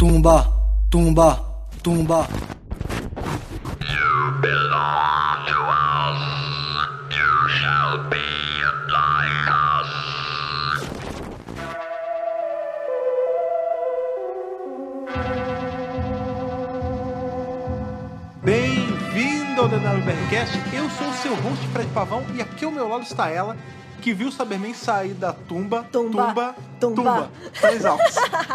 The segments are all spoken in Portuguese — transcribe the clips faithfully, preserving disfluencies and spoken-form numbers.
tumba, tumba, tumba. You belong to us. You shall be like us. Bem-vindo ao D W B R Cast. Eu sou o seu host Fred Pavão e aqui ao meu lado está ela, que viu o Cyberman sair da tumba, Tumba, tumba, tumba. tumba. Três altos.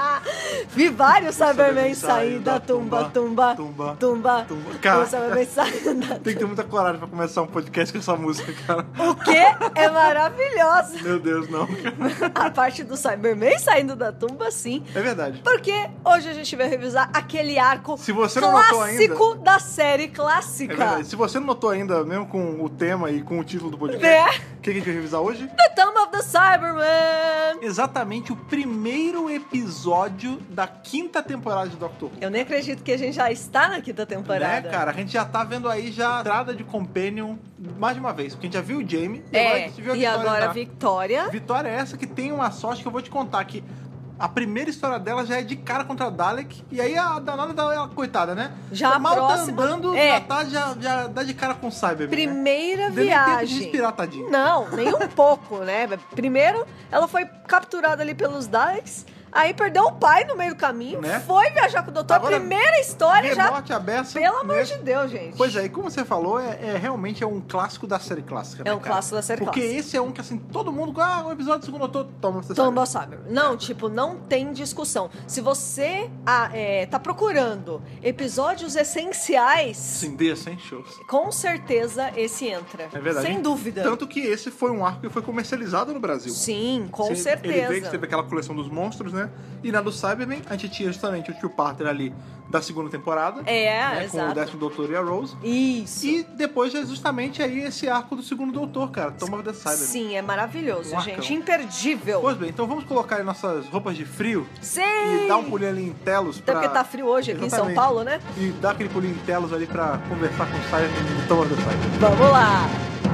Vi vários Cybermen Cybermen sair da tumba, tumba, tumba, tumba. tumba. Cara, O Cyberman saindo da tem que ter muita coragem pra começar um podcast com essa música, cara. O quê? É maravilhoso. Meu Deus, não, cara. A parte do Cyberman saindo da tumba, sim. É verdade. Porque hoje a gente vai revisar aquele arco Se você não notou clássico ainda- da série É clássica. verdade. Se você não notou ainda, mesmo com o tema e com o título do podcast, Né? o que a gente vai revisar hoje? The Tomb of the Cyberman. Exatamente o primeiro episódio da quinta temporada de Doctor Who. Eu nem acredito que a gente já está na quinta temporada. Né, cara? A gente já tá vendo aí já a entrada de Companion mais de uma vez. Porque a gente já viu o Jamie e agora a É, gente viu a e Victoria agora a entrar. Victoria. Vitória é essa que tem uma sorte que eu vou te contar que a primeira história dela já é de cara contra a Dalek, e aí a danada da ela, coitada, né? Já a mal próxima- tá andando, é. já, tá, já, já dá de cara com o Cyberman, né? Primeira Deu nem tempo de viagem. respirar, tadinho. Não, nem um pouco, né? Primeiro, ela foi capturada ali pelos Daleks, aí perdeu o pai no meio do caminho, Né? foi viajar com o doutor. Agora, Primeira história já. Remote aberto. Pelo amor né? de Deus, gente. Pois é, e como você falou, é, é realmente é um clássico da série clássica, É né, um cara? clássico da série Porque clássica. esse é um que, assim, todo mundo... Ah, o episódio do segundo autor... Toma, você Tomba sabe. Cyber. Não, tipo, não tem discussão. Se você ah, é, tá procurando episódios essenciais, Sim, The Essentials. com certeza esse entra. É verdade. Sem dúvida. Tanto que esse foi um arco que foi comercializado no Brasil. Sim, com Sim, certeza. Ele veio que teve aquela coleção dos monstros, né? E na do Cyberman, a gente tinha justamente o tio Parter ali da segunda temporada. É, né? Com o exato. décimo doutor e a Rose. Isso. E depois é justamente aí esse arco do segundo doutor, cara. Tomb of the Cyberman. Sim, é maravilhoso, Um arcão. gente. Imperdível. Pois bem, então vamos colocar aí nossas roupas de frio Sim! e dar um pulinho ali em Telos Até pra... porque tá frio hoje aqui em São Exatamente. Paulo, né? E dar aquele pulinho em Telos ali pra conversar com o Cyberman do Tomb of the Cyberman. Vamos lá!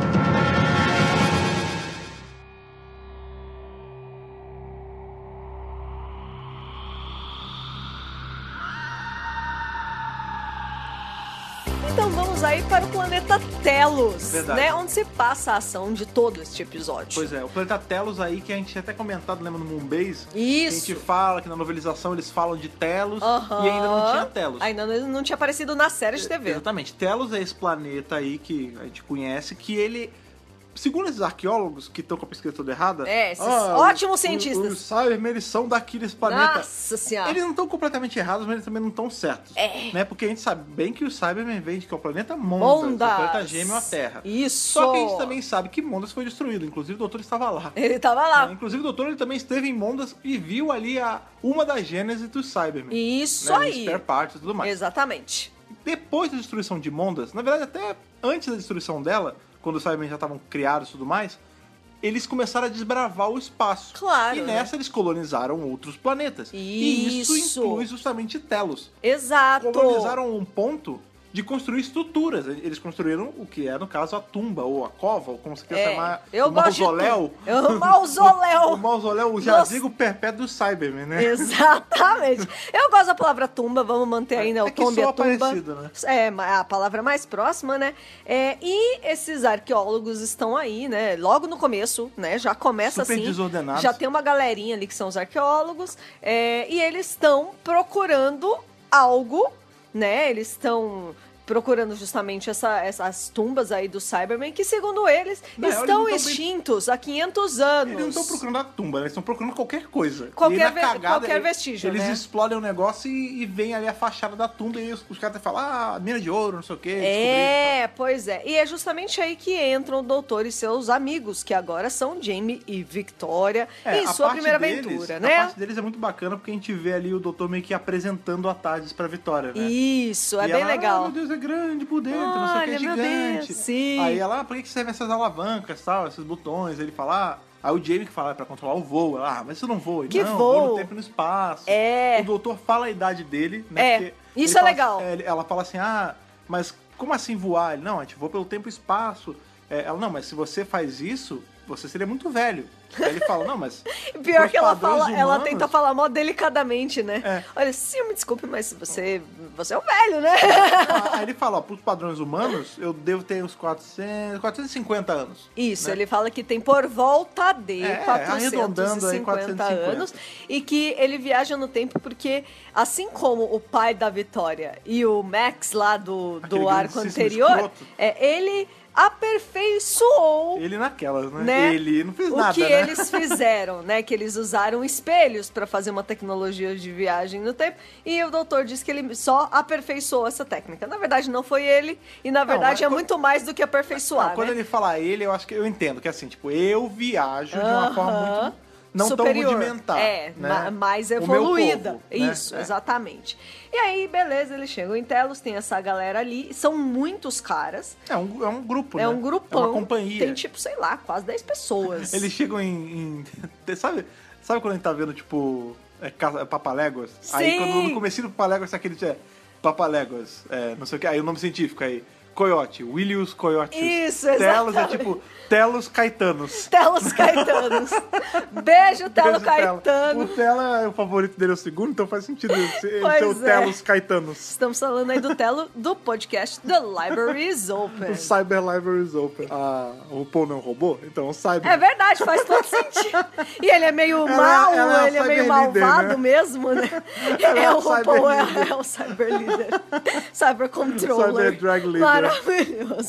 Então vamos aí para o planeta Telos, Verdade. né? Onde se passa a ação de todo este episódio. Pois é, o planeta Telos aí que a gente tinha até comentado, lembra, no Moonbase? Isso. Que a gente fala que na novelização eles falam de Telos Aham. e ainda não tinha Telos. Ainda não, não tinha aparecido na série de T V. Exatamente. Telos é esse planeta aí que a gente conhece, que ele... Segundo esses arqueólogos que estão com a pesquisa toda errada... É, esses ah, ótimos os- cientistas. Os Cybermen, eles são daqui desse planeta. Nossa senhora. Eles não estão completamente errados, mas eles também não estão certos. É. Né? Porque a gente sabe bem que o Cybermen vem de que é o planeta Mondas, Mondas. o planeta gêmeo à Terra. Isso. Só que a gente também sabe que Mondas foi destruído. Inclusive o doutor estava lá. Ele tava lá. Né? Inclusive o doutor ele também esteve em Mondas e viu ali a, uma das gênesis dos Cybermen. Isso né? aí. Spare parts e tudo mais. Exatamente. Depois da destruição de Mondas, na verdade até antes da destruição dela, quando os Cybermen já estavam criados e tudo mais, eles começaram a desbravar o espaço. Claro, E né? nessa eles colonizaram outros planetas. E isso Isso. inclui justamente Telos. Exato. Colonizaram um ponto de construir estruturas. Eles construíram o que é, no caso, a tumba, ou a cova, ou como você quer É, chamar, eu o gosto de mausoléu. tudo. Eu- o mausoléu. o mausoléu, o jazigo perpétuo do Cybermen, né? Exatamente. Eu gosto da palavra tumba, vamos manter aí, né? É O que tombe é soa tumba. parecido, né? É, ma- a palavra mais próxima, né? É, e esses arqueólogos estão aí, né? Logo no começo, né? Já começa Super assim. desordenados. Já tem uma galerinha ali que são os arqueólogos. é, e eles estão procurando algo, né? Eles estão procurando justamente essa- essas tumbas aí do Cybermen, que segundo eles Não, eles estão não tão bem- extintos há quinhentos anos. Eles não estão procurando a tumba, né? Eles estão procurando qualquer coisa. Qualquer E aí, na ve- cagada, qualquer eles- vestígio, Eles né? explodem o negócio e, e vem ali a fachada da tumba e os, os caras até falam, ah, mina de ouro, não sei o quê. É, pois é. E é justamente aí que entram o doutor e seus amigos, que agora são Jamie e Victoria, É, em a sua parte primeira deles- aventura, A né? parte deles é muito bacana porque a gente vê ali o doutor meio que apresentando a Tardes pra Vitória, né? Isso, é E bem ela, legal. Ah, meu Deus, é grande por dentro, não sei o que, é Olha, meu gigante. Deus, sim. Aí ela, ah, por que que servem essas alavancas, tal, esses botões? Ele fala, ah, aí o Jamie que fala, é pra controlar o voo. Ela, ah, mas isso não voa. Que não, voo? voa no tempo e no espaço. É. O doutor fala a idade dele, né? É, porque isso ele é fala- legal. é, ele- ela fala assim, ah, mas como assim voar? Ele, não, a gente voa pelo tempo e espaço. É, ela, não, mas se você faz isso, você seria muito velho. Aí ele fala, não, mas... Pior pros que ela padrões fala, ela humanos- tenta falar mó delicadamente, né? É. Olha, sim, me desculpe, mas você, você é o velho, né? Aí ele fala, ó, pros padrões humanos, eu devo ter uns quatrocentos, quatrocentos e cinquenta anos. Isso, né? ele fala que tem por volta de É, quatrocentos e arredondando aí, cinquenta quatrocentos e cinquenta. anos e que ele viaja no tempo porque, assim como o pai da Vitória e o Max lá do, Aquele do arco grandíssimo anterior, escroto. é, ele aperfeiçoou Ele naquelas, né? né? Ele não fez o nada, que né? eles fizeram, né? Que eles usaram espelhos para fazer uma tecnologia de viagem no tempo. E o doutor disse que ele só aperfeiçoou essa técnica. Na verdade, não foi ele. E na verdade mas é quando- muito mais do que aperfeiçoar, Não, quando né? ele fala ele, eu acho que eu entendo. Que é assim, tipo, eu viajo de uma forma Aham. muito... Não Superior. tão rudimentar. É, né? ma- mais O meu evoluída. povo, né? Isso, É. exatamente. E aí, beleza, eles chegam em Telos, tem essa galera ali. São muitos caras. É um, é um grupo, É né? um grupão. É uma companhia. Tem tipo, sei lá, quase dez pessoas. Eles chegam em... em- sabe, sabe quando a gente tá vendo, tipo, é, Casa- é Papaléguas? Aí Sim. quando no comecinho do Papaléguas tem aquele, é, Papaléguas, é, não sei o que, aí o nome científico aí, Coyote, Willius Coyote. Isso, Telos é exatamente. tipo, Telos Caetanos. Telos Caetanos. Beijo, Telo Beijo, Telo. Caetano. O Tela é o favorito dele, é o segundo, então faz sentido ele ser, ele Pois ser o é. Telos Caetanos. Estamos falando aí do Telo do podcast The Library is Open. O Cyber Libraries Open. Ah, o Paul não roubou? Então o Cyber. É verdade, faz todo sentido. E ele é meio Ela- mal, ela é a ele é meio cyber leader, malvado né? mesmo, né? Ela é É a o cyber Paul, leader. é, é o cyber leader. Cyber controller. Cyber drag leader. Maravilhoso.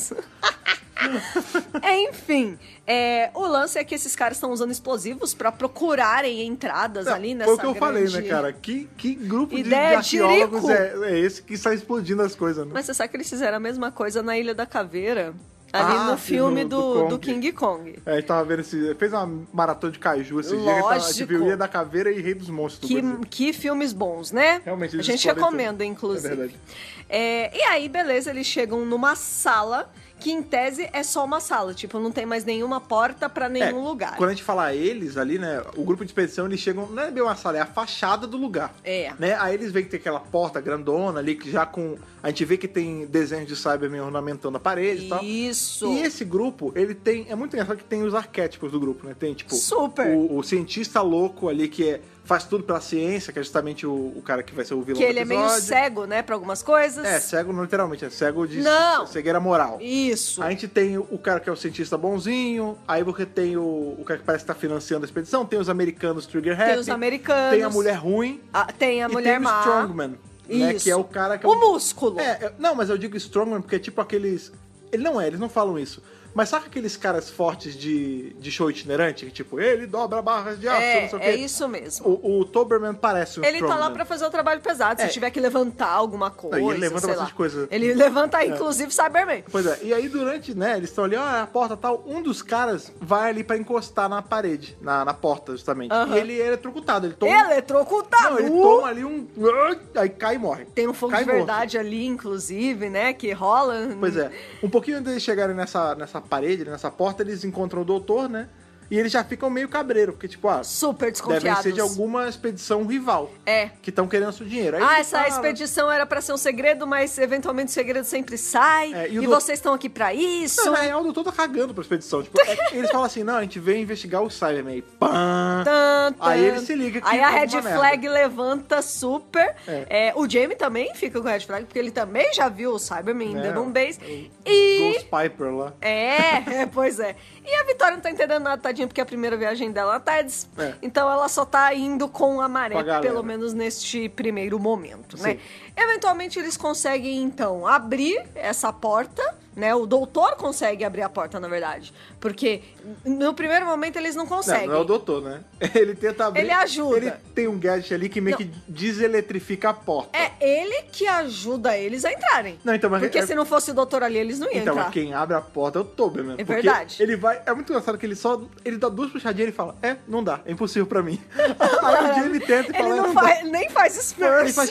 Enfim, é, o lance é que esses caras estão usando explosivos pra procurarem entradas Não, ali nessa foi o que eu falei, grande- né, cara? Que, que grupo de, de Ideia arqueólogos tirico. é, é esse que está explodindo as coisas, né? Mas você sabe que eles fizeram a mesma coisa na Ilha da Caveira? Ali Ah, no sim, filme no- do, do Kong. do King Kong. É, a gente tava vendo esse. Fez uma maratona de Kaiju esse dia. que tava- A gente Lógico. viu Ilha da Caveira e Rei dos Monstros. Que, do Brasil. que filmes bons, né? Realmente, A eles gente explodem recomenda, tudo. inclusive. É verdade. É, e aí, beleza, eles chegam numa sala que, em tese, é só uma sala. Tipo, não tem mais nenhuma porta pra nenhum É, lugar. Quando a gente fala eles ali, né? O grupo de expedição, eles chegam. Não é bem uma sala, é a fachada do lugar. É. Né? Aí eles veem que tem aquela porta grandona ali, que já com. A gente vê que tem desenhos de Cybermen ornamentando a parede e tal. Isso. E esse grupo, ele tem. É muito engraçado que tem os arquétipos do grupo, né? Tem, tipo. Super. O, o cientista louco ali que é, faz tudo pela ciência, que é justamente o, o cara que vai ser o vilão Que do ele é meio episódio. cego, né, pra algumas coisas. É, cego não literalmente, é cego de Não. cegueira moral. Isso. A gente tem o cara que é o cientista bonzinho, aí você tem o, o cara que parece que tá financiando a expedição, tem os americanos Trigger Happy, Tem os americanos. tem a mulher ruim, Ah, tem a e mulher tem o má. Strongman, né, Isso. que é o cara que... é O músculo. É, é, não, mas eu digo Strongman porque é tipo aqueles... Ele não é, eles não falam isso. Mas sabe aqueles caras fortes de, de show itinerante? Que tipo, ele dobra barras de aço, não sei o quê. É, é isso mesmo. O, o Toberman parece um Ele tá lá Strongman. pra fazer o trabalho pesado. Se É. tiver que levantar alguma coisa, Não, e ele levanta sei bastante lá. coisa. Ele levanta, inclusive, Cyberman. Pois é, e aí durante, né, eles estão ali, ó, a porta tal, um dos caras vai ali pra encostar na parede, na, na porta, justamente. Aham. E ele é eletrocutado, ele toma... Eletrocutado. Não, ele toma ali um... Aí cai e morre. Tem um fogo Cai de morto. verdade ali, inclusive, né? Que rola. Pois é. Um pouquinho antes de eles chegarem nessa, nessa parede, nessa porta, eles encontram o doutor, né? E eles já ficam meio cabreiro, porque, tipo, ah, Super devem desconfiados. ser de alguma expedição rival. É. Que estão querendo seu dinheiro. Aí Ah, ele essa fala- expedição era pra ser um segredo, mas eventualmente o segredo sempre sai. É, e e o do- vocês estão aqui pra isso. Não, na real, o doutor tá cagando pra expedição. Tipo, é- eles falam assim, não, a gente veio investigar o Cyberman. Aí, pã! Tan, tan. Aí ele se liga que Aí a tem red alguma merda. flag levanta super. É. É, o Jamie também fica com a red flag, porque ele também já viu o Cyberman em É, The Moon Base. o E... Ghost Piper lá. É, é, pois é. E a Vitória não tá entendendo nada, tadinha, porque é a primeira viagem dela na TEDx. É. Então ela só tá indo com a maré, Com a galera. pelo menos neste primeiro momento, né? Sim. Eventualmente eles conseguem, então, abrir essa porta, né? O doutor consegue abrir a porta, na verdade. Porque no primeiro momento eles não conseguem. Não, não é o doutor, né? Ele tenta abrir. Ele ajuda. Ele tem um gadget ali que meio Não. que deseletrifica a porta. É ele que ajuda eles a entrarem. Não, então, mas Porque é- se não fosse o doutor ali, eles não iam Então, entrar. quem abre a porta é o Toberman. É porque verdade. Ele vai. É muito engraçado que ele só. Ele dá duas puxadinhas e ele fala: É, não dá, é impossível pra mim. Aí um dia ele tenta e fala: Ele "É, não dá." faz, nem faz Não, esforço. ele faz tipo,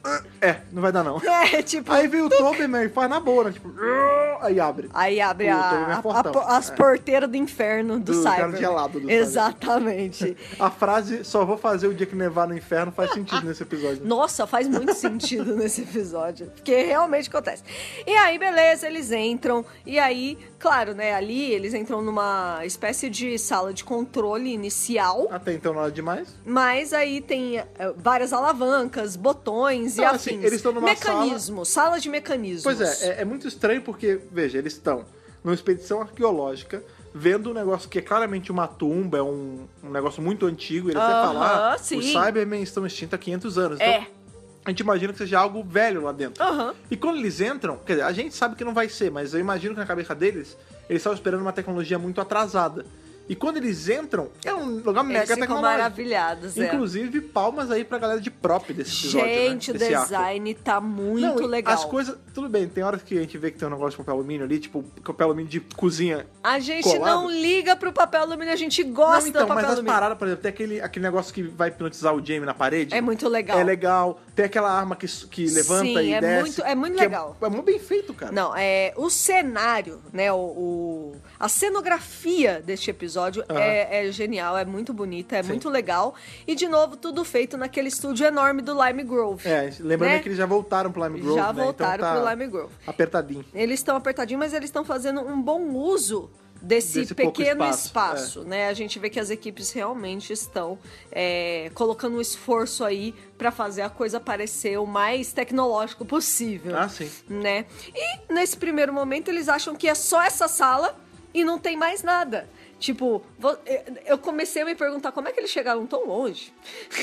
É, não vai dar não. É, tipo... Aí vem o Tobeyman e faz na boa, né? Tipo, aí abre. Aí abre O a, Tobeyman é a- fortão. a- as É. porteiras do inferno do, Do cara Cyberman. gelado do Exatamente. A frase, só vou fazer o dia que nevar no inferno, faz sentido nesse episódio. Nossa, faz muito sentido nesse episódio. Porque realmente acontece. E aí, beleza, eles entram. E aí, claro, né, ali eles entram numa espécie de sala de controle inicial. Até então nada demais. Mas aí tem eh, várias alavancas, botões e Não, afins. assim, eles estão numa Mecanismos, sala de mecanismos. Pois é, é, é muito estranho porque, veja, eles estão numa expedição arqueológica, vendo um negócio que é claramente uma tumba, é um, um negócio muito antigo, e eles até Aham, falar, sim. os Cybermen estão extintos há quinhentos anos. É. Então, a gente imagina que seja algo velho lá dentro. Aham. E quando eles entram, quer dizer, a gente sabe que não vai ser, mas eu imagino que na cabeça deles, eles estavam esperando uma tecnologia muito atrasada. E quando eles entram, é um lugar Eles mega ficam tecnológico. maravilhados, é. Inclusive, palmas aí pra galera de prop desse episódio, Gente, né? o Desse arco. design tá muito Não, e legal. As coisas, tudo bem, tem horas que a gente vê que tem um negócio de papel alumínio ali, tipo, papel alumínio de cozinha. A gente colado. não liga pro papel alumínio, a gente gosta Não, então, do papel mas as alumínio. paradas, por exemplo, tem aquele, aquele negócio que vai hipnotizar o Jamie na parede. É muito legal. É legal. Tem aquela arma que, que levanta Sim, e é desce. muito- é muito que legal. É, é muito bem feito, cara. Não, é o cenário, né? O, o- a cenografia deste episódio Aham. é, é genial, é muito bonita, é Sim. muito legal. E, de novo, tudo feito naquele estúdio enorme do Lime Grove. É, lembrando né? que eles já voltaram pro Lime Grove, Já né? voltaram então tá pro Lime Grove. apertadinho. Eles estão apertadinhos, mas eles estão fazendo um bom uso desse, Desse pouco pequeno espaço, espaço, né? A gente vê que as equipes realmente estão é, colocando um esforço aí pra fazer a coisa parecer o mais tecnológico possível. Ah, sim. Né? E nesse primeiro momento eles acham que é só essa sala e não tem mais nada. Tipo, vo- eu comecei a me perguntar como é que eles chegaram tão longe.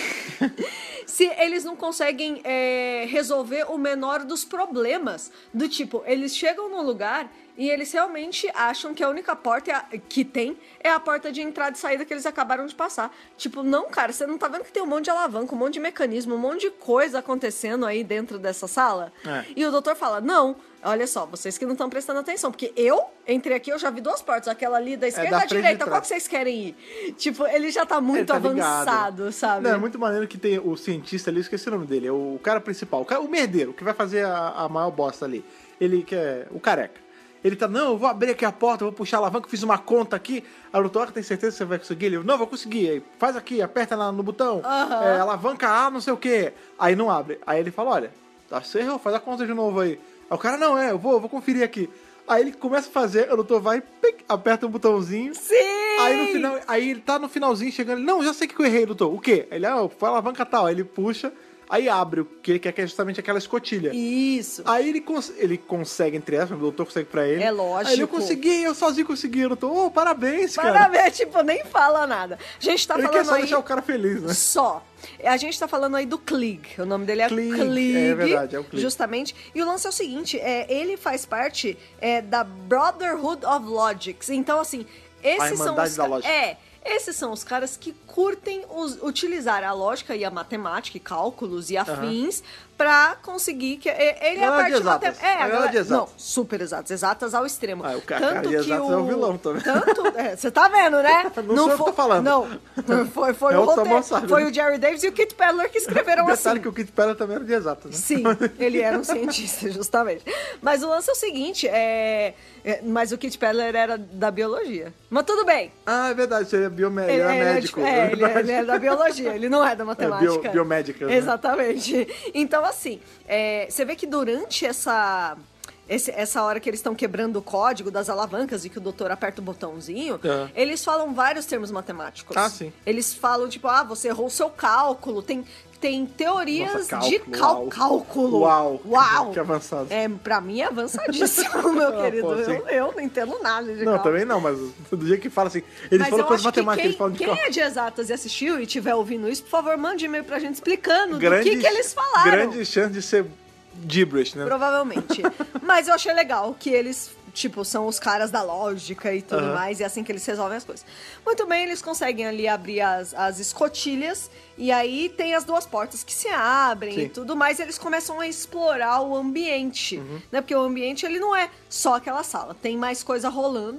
Se eles não conseguem é, resolver o menor dos problemas. Do tipo, eles chegam num lugar e eles realmente acham que a única porta é a- que tem é a porta de entrada e saída que eles acabaram de passar. Tipo, não, cara, você não tá vendo que tem um monte de alavanca, um monte de mecanismo, um monte de coisa acontecendo aí dentro dessa sala? É. E o doutor fala, não, olha só, vocês que não estão prestando atenção, porque eu entrei aqui, eu já vi duas portas, aquela ali da esquerda e da da frente e de direita, qual trás. que vocês querem ir? Tipo, ele já tá muito Ele tá ligado. avançado, sabe? Não, é muito maneiro que tem o cientista ali, eu esqueci o nome dele, é o cara principal, o, cara, o merdeiro, que vai fazer a, a maior bosta ali. Ele que é o careca. Ele tá, não, eu vou abrir aqui a porta, eu vou puxar a alavanca, eu fiz uma conta aqui. Aí o doutor, tem certeza que você vai conseguir? Ele, não, vou conseguir. Aí faz aqui, aperta lá no botão, Aham. é, alavanca A, não sei o quê. Aí não abre. Aí ele fala, olha, tá, você errou, faz a conta de novo aí. Aí o cara, não, é, eu vou, eu vou conferir aqui. Aí ele começa a fazer, o doutor vai, pic, aperta um botãozinho. Sim! Aí no final, aí ele tá no finalzinho chegando, ele, não, já sei o que eu errei, doutor. O quê? Ele, ah, foi a alavanca tal. Aí ele puxa, aí abre o que ele quer, que é justamente aquela escotilha. Isso. Aí ele, cons ele consegue, entre aspas, o doutor consegue pra ele. É lógico. Aí ele, eu consegui, eu sozinho consegui. Eu tô, oh, parabéns, cara. Parabéns, tipo, nem fala nada. A gente tá Ele quer falando só aí... deixar o cara feliz, né? Só. A gente tá falando aí do Klieg. O nome dele é Klieg, Klieg. é verdade, é o Klieg. Justamente. E o lance é o seguinte: é, ele faz parte é, da Brotherhood of Logics. Então, assim, esses são Irmandade os. da ca- Lógica. É. Esses são os caras que curtem us- utilizar a lógica e a matemática e cálculos e afins pra conseguir que é, ele é a Galera de parte exatas. matemática. É, A galera de exatas. Não, super exatas, exatas ao extremo. Ah, o ca- cara de exatas é o vilão também. Tanto, é, você tá vendo, né? Não sou eu que foi- tô falando. Não, foi, foi É o o roteiro, Thomas Salve, foi né? o Jerry Davis e o Kit Peddler que escreveram Detalhe assim. que o Kit Pella também era de exatas, né? Sim, ele era um cientista, justamente. Mas o lance é o seguinte, é... é- mas o Kit Peddler era da biologia. Mas tudo bem. Ah, é verdade, seria biomédico. Ele, Ele era ele é médico. de- é, ele, ele é da biologia, ele não é da matemática. bio- biomédica, né? Exatamente. Então, assim, é, você vê que durante essa... esse- essa hora que eles estão quebrando o código das alavancas e que o doutor aperta o botãozinho, É. eles falam vários termos matemáticos. Ah, sim. Eles falam, tipo, ah, você errou o seu cálculo. Tem, tem teorias Nossa, de cálculo, cal- uau. cálculo. Uau. Uau! Que avançado. É, pra mim é avançadíssimo, meu Ah, querido. pô, sim. eu, eu não entendo nada de Não, cálculo. também não, mas do jeito que fala assim, eles Mas falam eu coisas acho que matemáticas, quem, eles falam de quem cálculo. é de exatas e assistiu e estiver ouvindo isso, por favor, mande e-mail pra gente explicando Grande- do que, que eles falaram. Grande chance de ser gibberish, né? Provavelmente. Mas eu achei legal que eles, tipo, são os caras da lógica e tudo Aham. mais, e é assim que eles resolvem as coisas. Muito bem, eles conseguem ali abrir as, as escotilhas, e aí tem as duas portas que se abrem Sim. e tudo mais, e eles começam a explorar o ambiente, Uhum. né? Porque o ambiente, ele não é só aquela sala, tem mais coisa rolando.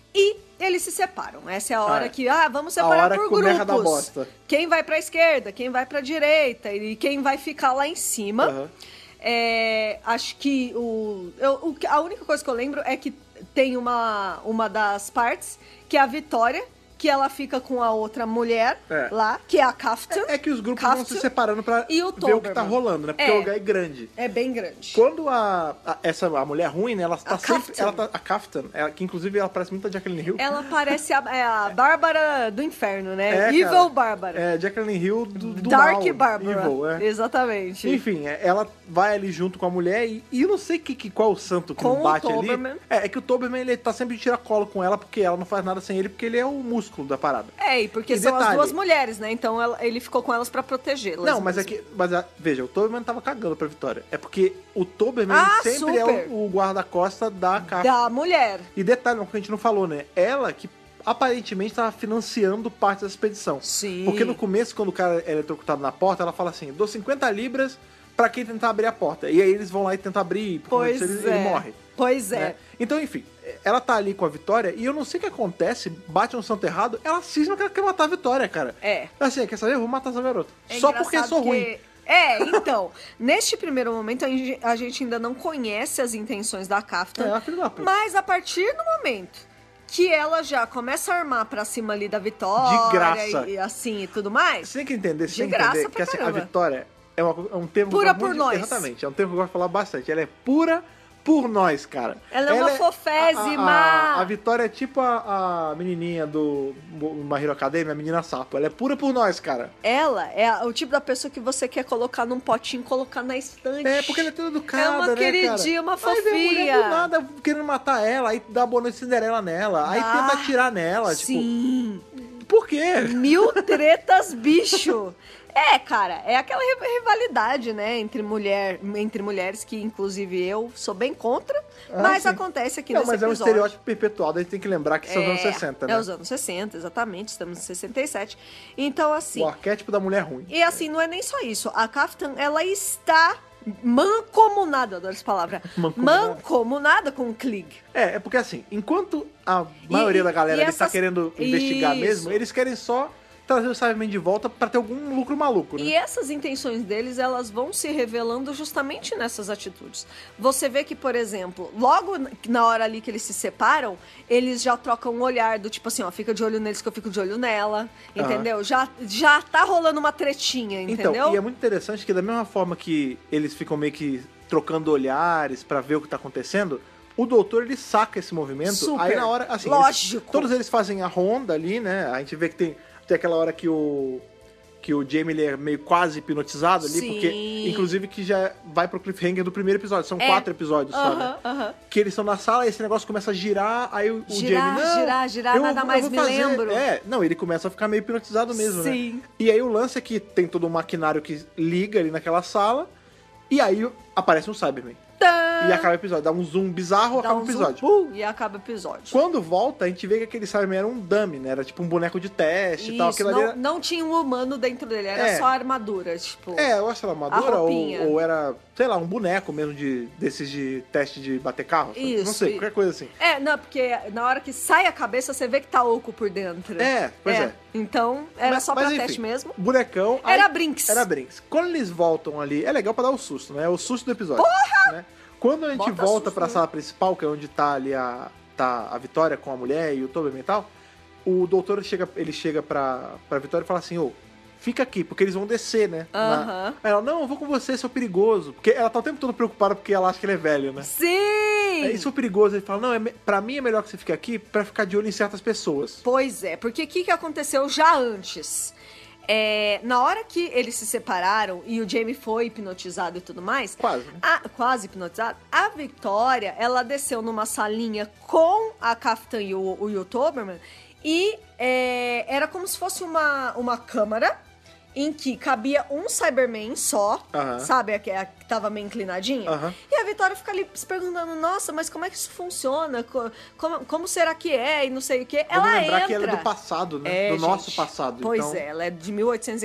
E eles se separam. Essa é a hora Ah, é. que, ah, vamos A separar hora por que o merda dá grupos. bosta. Quem vai pra esquerda, quem vai pra direita e quem vai ficar lá em cima. Aham. É, acho que o, eu, o que- a única coisa que eu lembro é que tem uma, uma das partes que é a Vitória, que ela fica com a outra mulher É. lá, que é a Kaftan. É que os grupos vão Kaftan se separando pra e o ver o que tá Toberman. rolando, né? Porque É. o lugar é grande. É bem grande. Quando a, a- essa a mulher ruim, né? Ela tá A sempre. Kaftan. Ela tá, a Kaftan, ela, que inclusive ela parece muito a Jacqueline Hill. Ela parece a, é a Bárbara do Inferno, né? É, Evil cara. Bárbara. É, Jacqueline Hill do, do Dark mal. Bárbara. Evil, é. Exatamente. Enfim, é, ela vai ali junto com a mulher e, e eu não sei que, que, qual é o santo que Com não o bate ali. Toberman. É, é que o Toberman, ele tá sempre de tiracolo com ela, porque ela não faz nada sem ele, porque ele é o músculo da parada. É, e porque E são as detalhe- duas mulheres, né? Então ela- ele ficou com elas pra protegê-las. Não, mas é mesmo. que. Mas ah, veja, o Toberman tava cagando pra Vitória. É porque o Toberman Ah, sempre é super. o, o guarda-costa da Kaftan. Da mulher. E detalhe, uma coisa que a gente não falou, né? Ela que aparentemente tava financiando parte dessa expedição. Sim. Porque no começo, quando o cara é eletrocutado na porta, ela fala assim: dou cinquenta libras pra quem tentar abrir a porta. E aí eles vão lá e tentam abrir, porque Pois ele, é. ele morre. Pois é. né? Então, enfim, ela tá ali com a Vitória e eu não sei o que acontece, bate um santo errado, ela cisma que ela quer matar a Vitória, cara. É. Assim, quer saber? Eu vou matar essa garota. É Só porque engraçado sou ruim. que- É, então, neste primeiro momento a gente, a gente ainda não conhece as intenções da Kaftan, É, ela é filha da puta. mas a partir do momento que ela já começa a armar pra cima ali da Vitória De graça. e assim e tudo mais, Você tem que entender, você De tem que graça entender pra que assim, a caramba. Vitória é, uma- é um termo Pura que eu gosto por muito de- nós. Exatamente, é um termo que eu gosto de falar bastante. Ela é pura por nós, cara. Ela é uma fofésima. A, a- a Vitória é tipo a, a menininha do My Hero Academia, a menina sapo. Ela é pura por nós, cara. ela é a- o tipo da pessoa que você quer colocar num potinho e colocar na estante. É, porque ela é toda educada, É uma né, queridinha, cara? uma Aí vem a mulher fofinha. do nada querendo matar ela, aí dá boa noite Cinderela nela, aí Dá. tenta atirar nela, Sim. tipo... Por quê? Mil tretas, bicho. É, cara, é aquela ri- rivalidade, né, entre, mulher, entre mulheres, que inclusive eu sou bem contra, Ah, mas sim. acontece aqui Não, nesse mas é um episódio. estereótipo perpetuado, a gente tem que lembrar que são os anos sessenta, né? É os anos sessenta, exatamente, estamos em sessenta e sete. Então, assim, O arquétipo da mulher ruim. e assim, não é nem só isso. A Kaftan, ela está mancomunada, adoro essa palavra, Mancomunada. mancomunada com o Klieg. É, é porque assim, enquanto a maioria E- da galera e ele tá essas- querendo investigar Isso. mesmo, eles querem só trazer o Cyberman de volta pra ter algum lucro maluco, né? E essas intenções deles, elas vão se revelando justamente nessas atitudes. Você vê que, por exemplo, logo na hora ali que eles se separam, eles já trocam um olhar do tipo assim, ó, fica de olho neles que eu fico de olho nela, Aham. entendeu? Já, já tá rolando uma tretinha, Então, entendeu? e é muito interessante que da mesma forma que eles ficam meio que trocando olhares pra ver o que tá acontecendo, o doutor ele saca esse movimento, Super. aí na hora, assim, Lógico. eles- todos eles fazem a ronda ali, né? A gente vê que tem, tem aquela hora que o que o Jamie ele é meio quase hipnotizado ali, Sim. porque inclusive que já vai pro cliffhanger do primeiro episódio, são É. quatro episódios só, né? Aham, aham. Que eles estão na sala e esse negócio começa a girar, aí o, o Girar, Jamie, não, girar, girar, eu nada vou- mais eu vou me fazer." lembro. É, não, ele começa a ficar meio hipnotizado mesmo, Sim. né? E aí o lance é que tem todo um maquinário que liga ali naquela sala, e aí aparece um Cyberman. Tã! E acaba o episódio, dá um zoom bizarro, Dá acaba um o episódio. zoom, pum, e acaba o episódio. Quando volta, a gente vê que aquele Cyberman era um dummy, né? Era tipo um boneco de teste e tal. Isso, Aquilo ali não, era... não tinha um humano dentro dele, era É. só a armadura, tipo... É, eu acho que era A armadura ou, roupinha. ou era, sei lá, um boneco mesmo de, desses de teste de bater carro. sabe? Isso, Não sei, e- qualquer coisa assim. É, não, porque na hora que sai a cabeça, você vê que tá oco por dentro. É, pois é. Então, era Mas- só mas pra enfim, teste mesmo. Bonecão. Era aí- Brinks. Era Brinks. Quando eles voltam ali, é legal pra dar o susto, né? É o susto do episódio. Porra! Né? Quando a gente Bota volta susto, pra né? sala principal, que é onde tá ali a, tá a Vitória com a mulher e o Toberman e tal, o doutor chega, ele chega pra, pra Vitória e fala assim, ô, fica aqui, porque eles vão descer, né? Na- Aham. Aí ela, não, eu vou com você, seu perigoso. Porque ela tá o tempo todo preocupada porque ela acha que ele é velho, né? Sim! É isso é perigoso. Ele fala, não, é, me- pra mim é melhor que você fique aqui pra ficar de olho em certas pessoas. Pois é, porque o que, que aconteceu já antes? É, na hora que eles se separaram e o Jamie foi hipnotizado e tudo mais... Quase, né? a- quase hipnotizado. A Victoria, ela desceu numa salinha com a Kaftan e o, o, e o Toberman e é, era como se fosse uma, uma câmara em que cabia um Cyberman só, Aham. sabe? A que, a que tava meio inclinadinha. Aham. E a Vitória fica ali se perguntando, nossa, mas como é que isso funciona? Co- Como, como será que é? E não sei o quê. Vamos Ela lembrar entra. que ela é do passado, né? É, do nosso gente. passado. Pois então... é, ela é de mil oitocentos e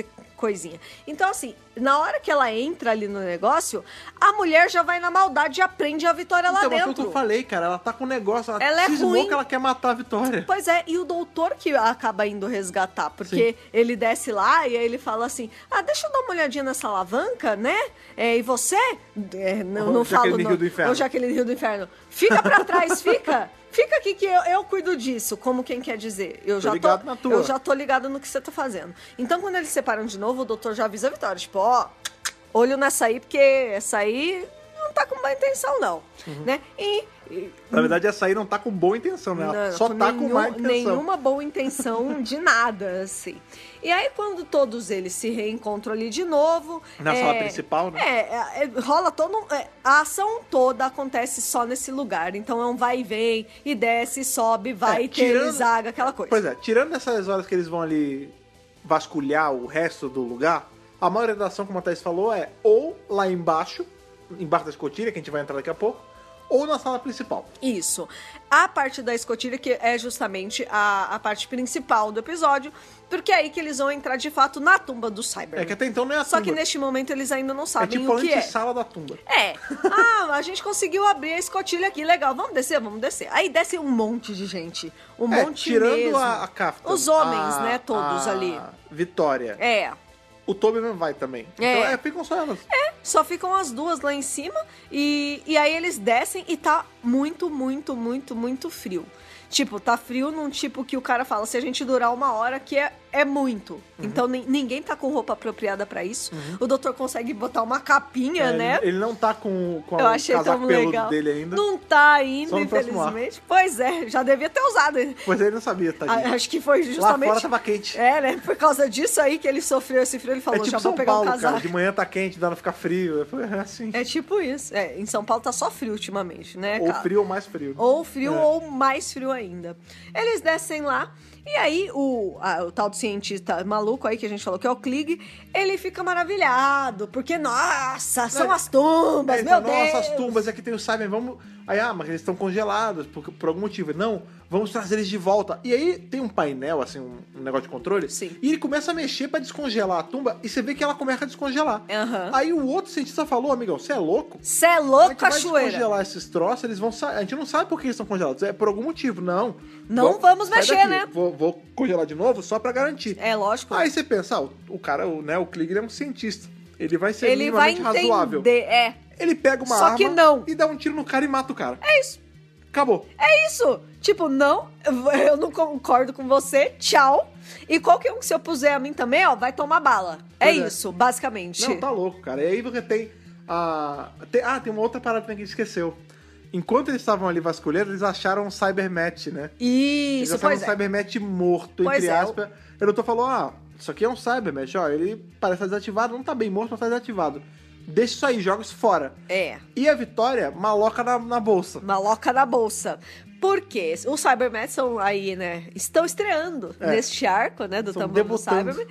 coisinha. Então, assim, na hora que ela entra ali no negócio, a mulher já vai na maldade e aprende a Vitória lá Então, mas foi o dentro. que eu falei, cara. Ela tá com um negócio, ela, Ela é cismou ruim. que ela quer matar a Vitória. Pois é, e o doutor que acaba indo resgatar, porque ele desce lá e aí ele fala assim, ah, deixa eu dar uma olhadinha nessa alavanca, né? É, e você? É, não, Ô, não falo Jaqueline não. Rio do Inferno. Ô, Jaqueline Rio do Inferno. Fica pra trás, fica. Fica aqui que eu, eu cuido disso, como quem quer dizer. Eu Tô já ligado tô, na tua. eu já tô ligado no que você tá fazendo. Então, quando eles separam de novo, o doutor já avisa a Vitória, tipo, ó, olho nessa aí, porque essa aí não tá com má intenção, não. Uhum. Né? E... e Na verdade, essa aí não tá com boa intenção, né? Ela não, só tá com nenhum- má intenção. Nenhuma boa intenção de nada, assim. E aí, quando todos eles se reencontram ali de novo... Na é, sala principal, né? É, é, é, rola todo... um- é, a ação toda acontece só nesse lugar. Então, é um vai e vem, e desce, sobe, vai, É, ter tirando- zaga, aquela coisa. Pois é, tirando essas horas que eles vão ali vasculhar o resto do lugar, a maioria da ação, como a Thaís falou, é ou lá embaixo, embaixo da escotilha, que a gente vai entrar daqui a pouco, ou na sala principal. Isso. A parte da escotilha, que é justamente a, a parte principal do episódio, porque é aí que eles vão entrar, de fato, na tumba do Cyberman. É que até então não é a Só tumba. que neste momento eles ainda não É sabem tipo o a que é. antessala da tumba. É. Ah, a gente conseguiu abrir a escotilha aqui, legal. Vamos descer? Vamos descer. Aí desce um monte de gente. Um É, monte tirando mesmo. a, a Kafka, Os homens, a- né, todos a ali. Vitória. É. O Tobyman vai também. É. Então, é, ficam só elas. Só ficam as duas lá em cima e, e aí eles descem e tá muito, muito, muito, muito frio. Tipo, tá frio num tipo que o cara fala, se a gente durar uma hora, que é, é muito. Uhum. Então ni- ninguém tá com roupa apropriada pra isso. O doutor consegue botar uma capinha, É, né? Ele, ele não tá com, com Eu o achei casaco tão peludo legal. dele ainda. Não tá ainda, Só no próximo infelizmente. Pois é, já devia ter usado. Pois ele não sabia, tadinho. A- Acho que foi Lá justamente... fora tava quente. É, né? Por causa disso aí que ele sofreu esse frio, ele É falou, tipo já São vou pegar Paulo, um cara. casaco. De manhã tá quente, dá não ficar frio. Foi assim. É tipo isso. É, em São Paulo tá só frio ultimamente, né, Ou cara? frio ou mais frio. Ou frio É. ou mais frio ainda. Eles descem lá e aí o, a- o tal do cientista maluco aí que a gente falou que é o Klieg, ele fica maravilhado, porque, nossa, são Não, as tumbas, Aí ele meu fala, Deus! nossa, as tumbas aqui tem o Cybermen, vamos... Aí, ah, mas eles estão congelados por, por algum motivo. Não, vamos trazer eles de volta. E aí tem um painel, assim, um, um negócio de controle. Sim. E ele começa a mexer pra descongelar a tumba e você vê que ela começa a descongelar. Aham. Aí o outro cientista falou, amigão, você é louco? Cê é A louco, gente vai cachoeira! descongelar esses troços, eles vão sair. A gente não sabe por que eles estão congelados. É por algum motivo. Não. Não vamos sai mexer, daqui. né? Vou, vou congelar de novo só pra garantir. É lógico. Aí você pensa, ah, o, o cara, o, né, o Klieg é um cientista. Ele vai ser ele vai minimamente entender. razoável. É. Ele pega uma Só arma que não. e dá um tiro no cara e mata o cara. É isso. Acabou. É isso. Tipo, não, eu não concordo com você, tchau. E qualquer um que se eu puser a mim também, ó, vai tomar bala. É Pois é. isso, basicamente. Não, tá louco, cara. E aí você tem a... Tem, ah, tem uma outra parada também que a gente esqueceu. Enquanto eles estavam ali vasculhando, eles acharam um Cybermat, né? Eles Isso, acharam pois um é. Cybermat morto, Pois entre é, aspas. O doutor falou, ah, isso aqui é um Cybermat, ó. Ele parece estar desativado, não tá bem morto, mas tá desativado. Deixa isso aí, joga isso fora. É. E a Vitória maloca na, na bolsa. Maloca na bolsa. Por quê? Os Cybermen são aí, né? Estão estreando É. neste arco, né? Do Estão tamanho do debutando. Cyberman.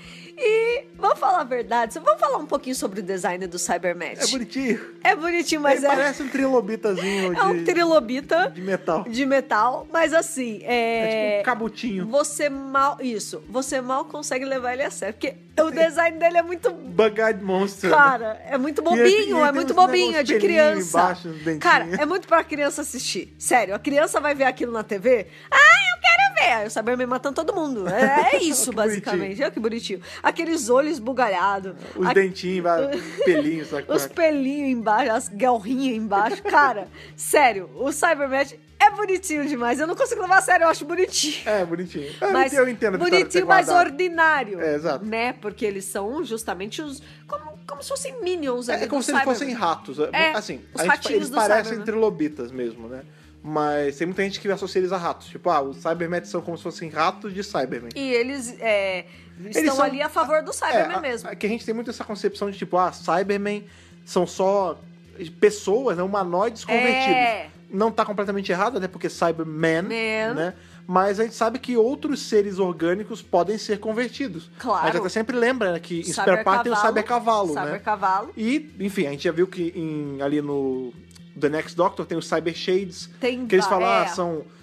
E vamos falar a verdade. Vamos falar um pouquinho sobre o design do Cyberman. É bonitinho. É bonitinho, mas Ele é, parece um trilobitazinho é um de, trilobita de metal. de metal. Mas assim, é. É tipo um cabutinho. Você mal. Isso. Você mal consegue levar ele a sério. Porque o design dele é muito. Bug-eyed monster. Cara, é muito E ele- e bobinho, ele é tem muito uns bobinho, negócios é de pelinho criança. embaixo, uns dentinhos. Cara, é muito pra criança assistir. Sério, a criança vai ver aquilo na T V. Ah, eu quero ver. Aí o Cyberman matando todo mundo. É, é isso, Que basicamente. Olha que bonitinho. Aqueles olhos bugalhados. Os a- dentinhos, vai- pelinhos, sabe? Os pelinhos embaixo, as galrinhas embaixo. Cara, sério, o Cyberman é bonitinho demais. Eu não consigo levar a sério, eu acho bonitinho. É, bonitinho. É, Mas eu entendo a Vitória ter bonitinho, mas guardado. ordinário. É, exato. Né? Porque eles são justamente os... Como, como se fossem minions ali É como do se eles Cyberman. fossem ratos. É, assim, os a gente, ratinhos eles do parecem Cyberman. trilobitas mesmo, né? Mas tem muita gente que associa eles a ratos. Tipo, ah, os Cybermen são como se fossem ratos de Cybermen. E eles é, estão são- ali a favor do Cyberman É, a- mesmo. a- que a gente tem muito essa concepção de tipo, ah, Cybermen são só pessoas, né, humanoides convertidos. É. Não tá completamente errado, né? Porque Cyberman, Man. né? Mas a gente sabe que outros seres orgânicos podem ser convertidos. Claro. A gente até sempre lembra, né, que em Spare Part tem o Cybercavalo, né? Cybercavalo. E, enfim, a gente já viu que em- ali no The Next Doctor tem os Cyber Shades, Tem que eles va- falam, é. ah, são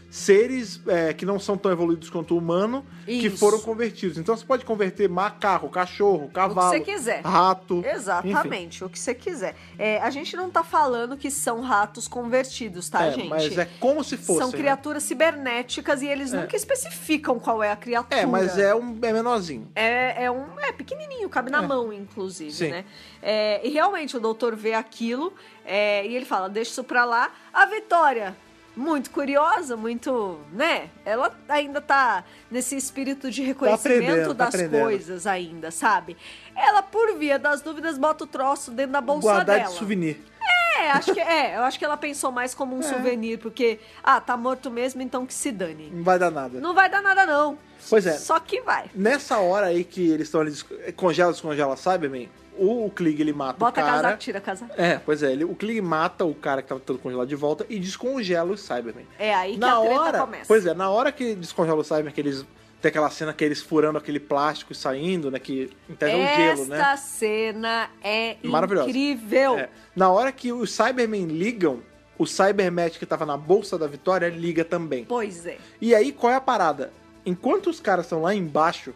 seres é, que não são tão evoluídos quanto o humano, que Isso. foram convertidos. Então você pode converter macaco, cachorro, cavalo, você quiser. rato. Enfim. Exatamente, o que você quiser. É, a gente não tá falando que são ratos convertidos, tá, É, gente? mas é como se fosse. São né? criaturas cibernéticas e eles nunca especificam qual é a criatura. É, mas é um é menorzinho. É, é um. É pequenininho, cabe na É. mão, inclusive, Sim. né? É, e realmente o doutor vê aquilo é, e ele fala: deixa isso pra lá. A Vitória, muito curiosa, muito. né? Ela ainda tá nesse espírito de reconhecimento aprendendo, tá das aprendendo. coisas, ainda, sabe? Ela, por via das dúvidas, bota o troço dentro da bolsa Guardar dela. de souvenir. É, acho que é. Eu acho que ela pensou mais como um souvenir, porque, ah, tá morto mesmo, então que se dane. Não vai dar nada. Não vai dar nada, não. Pois é. Só que vai. Nessa hora aí que eles estão ali, congela, descongela, Cyberman, o, o Klieg, ele mata Bota o cara. casaco, tira casaco. É, pois é, ele, o Klieg mata o cara que tava todo congelado de volta e descongela o Cyberman. É aí que na a treta hora, começa. Pois é, na hora que descongela o Cyberman, que eles tem aquela cena que eles furando aquele plástico e saindo, né, que em tese é um gelo, né? Esta cena é Maravilhosa. incrível. É. Na hora que os Cybermen ligam, o Cybermat que tava na bolsa da Vitória liga também. Pois é. E aí, qual é a parada? Enquanto os caras estão lá embaixo,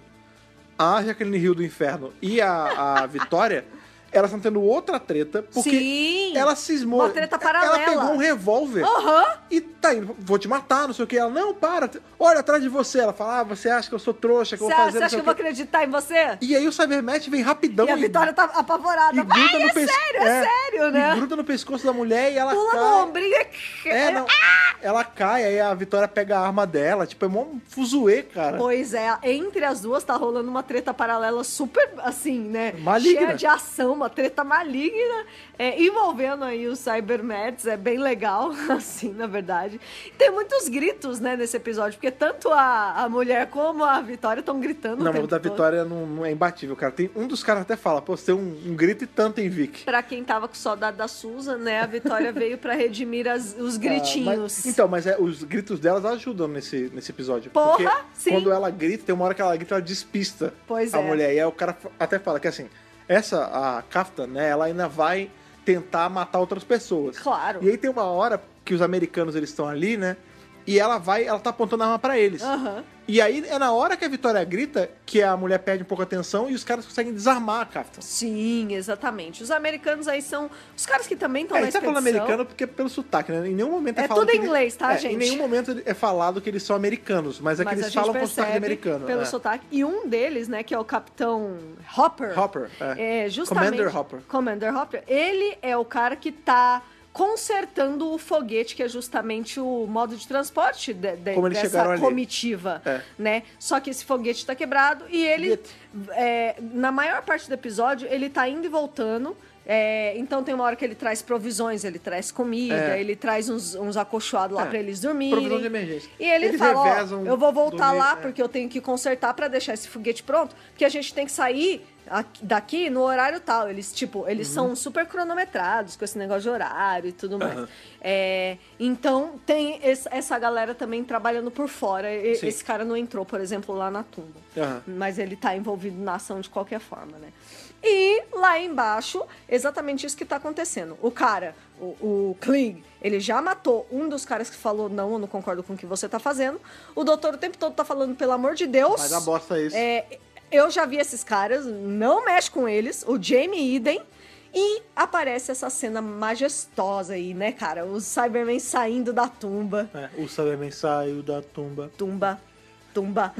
a Jacqueline Hill do Inferno e a, a Vitória, elas estão tendo outra treta, porque Sim. ela cismou. Uma treta paralela. Ela pegou um revólver Aham. e tá indo, vou te matar, não sei o que. Ela, não, para, olha atrás de você. Ela fala, ah, você acha que eu sou trouxa, que eu Você vou fazer você não acha sei que eu o vou quê. acreditar em você? E aí o Cybermat vem rapidão E a Vitória tá apavorada. e Vai, gruda é no pescoço. sério, é, sério, né? E gruda no pescoço da mulher e ela Pula cai. no ombrinho. É, não. Ela cai, aí a Vitória pega a arma dela. Tipo, é mó fuzuê, cara. Pois é, entre as duas tá rolando uma treta paralela super, assim, né? Maligna. Cheia de ação, uma treta maligna, é, envolvendo aí os Cybermats, é bem legal, assim, na verdade. Tem muitos gritos, né, nesse episódio, porque tanto a, a mulher como a Vitória estão gritando o Não, tempo o da todo. Vitória não, não é imbatível, cara. Tem, um dos caras até fala, pô, você tem um, um grito e tanto em Vic. Pra quem tava com saudade da Susan, né, a Vitória veio pra redimir as- os gritinhos. Ah, mas- então, mas é, os gritos delas ajudam nesse, nesse episódio. Porra, porque sim. quando ela grita, tem uma hora que ela grita, ela despista Pois a é. mulher. E aí o cara até fala que assim, essa, a Kaftan, né, ela ainda vai tentar matar outras pessoas. Claro. E aí tem uma hora que os americanos, eles estão ali, né, e ela vai, ela tá apontando a arma pra eles. Aham. E aí é na hora que a Vitória grita que a mulher perde um pouco a atenção e os caras conseguem desarmar a Kaftan. Sim, exatamente. Os americanos aí são os caras que também estão É, na a gente tá falando expedição. americano porque é pelo sotaque, né? Em nenhum momento é, É falado tudo que em ele- inglês, tá, é, gente? Em nenhum momento é falado que eles são americanos, mas é que Mas a eles gente falam com sotaque de percebe americano. pelo é. sotaque. E um deles, né, que é o Capitão Hopper. Hopper, é. É, justamente. Commander Hopper. Commander Hopper. Ele é o cara que tá consertando o foguete, que é justamente o modo de transporte de, de, Como eles dessa chegaram ali. comitiva, É. né? Só que esse foguete tá quebrado e ele, Foguete. é, na maior parte do episódio, ele tá indo e voltando. É, então tem uma hora que ele traz provisões, ele traz comida, É. ele traz uns, uns acolchoados lá É. pra eles dormirem. Provisão de emergência. E ele Eles fala, ó, revezam eu vou voltar dormir, lá é. porque eu tenho que consertar pra deixar esse foguete pronto, porque a gente tem que sair aqui- daqui no horário tal. Eles, tipo, eles Uhum. são super cronometrados com esse negócio de horário e tudo mais. Aham. É, então tem esse- essa galera também trabalhando por fora. E- Sim. Esse cara não entrou, por exemplo, lá na tumba. Aham. Mas ele tá envolvido na ação de qualquer forma, né? E lá embaixo, exatamente isso que tá acontecendo. O cara, o, o Klieg, ele já matou um dos caras que falou, não, eu não concordo com o que você tá fazendo. O doutor o tempo todo tá falando, pelo amor de Deus. Vai dar bosta isso. É, eu já vi esses caras, não mexe com eles. O Jamie Eden. E aparece essa cena majestosa aí, né, cara? Os Cybermen saindo da tumba. É, o Cyberman saiu da tumba. Tumba, tumba.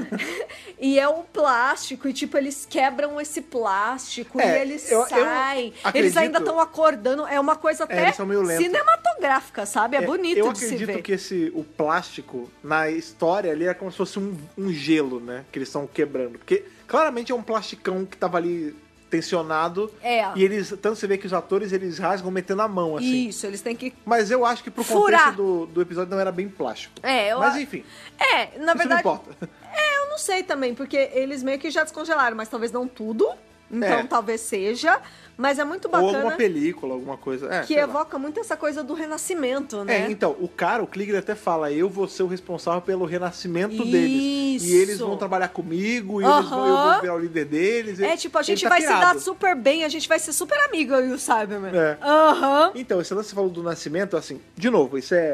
E é o plástico, e tipo, eles quebram esse plástico É, e eles eu- eu saem. acredito- Eles ainda estão acordando. É uma coisa até eles são meio lentos. cinematográfica, sabe? É, bonito Eu de se acredito ver. que esse, o plástico, na história ali, é como se fosse um, um gelo, né? Que eles estão quebrando. Porque claramente é um plasticão que tava ali tensionado. É. E eles, tanto você vê que os atores, eles rasgam metendo a mão, assim. Isso, eles têm que... Mas eu acho que pro Furar. contexto do, do episódio não era bem plástico. É, eu Mas a- enfim, É, na isso verdade... não importa. É, eu não sei também, porque eles meio que já descongelaram, mas talvez não tudo. Então É. talvez seja. Mas é muito Ou bacana alguma película, alguma coisa. É, que sei lá. evoca muito essa coisa do renascimento, né? É, então, o cara, o Klieg até fala, eu vou ser o responsável pelo renascimento deles. E eles Isso. vão trabalhar comigo, e eles vão, eu Aham. vou virar o líder deles. É, tipo, a Ele gente tá vai se pirado. dar super bem, a gente vai ser super amigo, eu e o Cyberman. É. Aham. Então, esse lance que você falou do nascimento, assim, de novo, isso é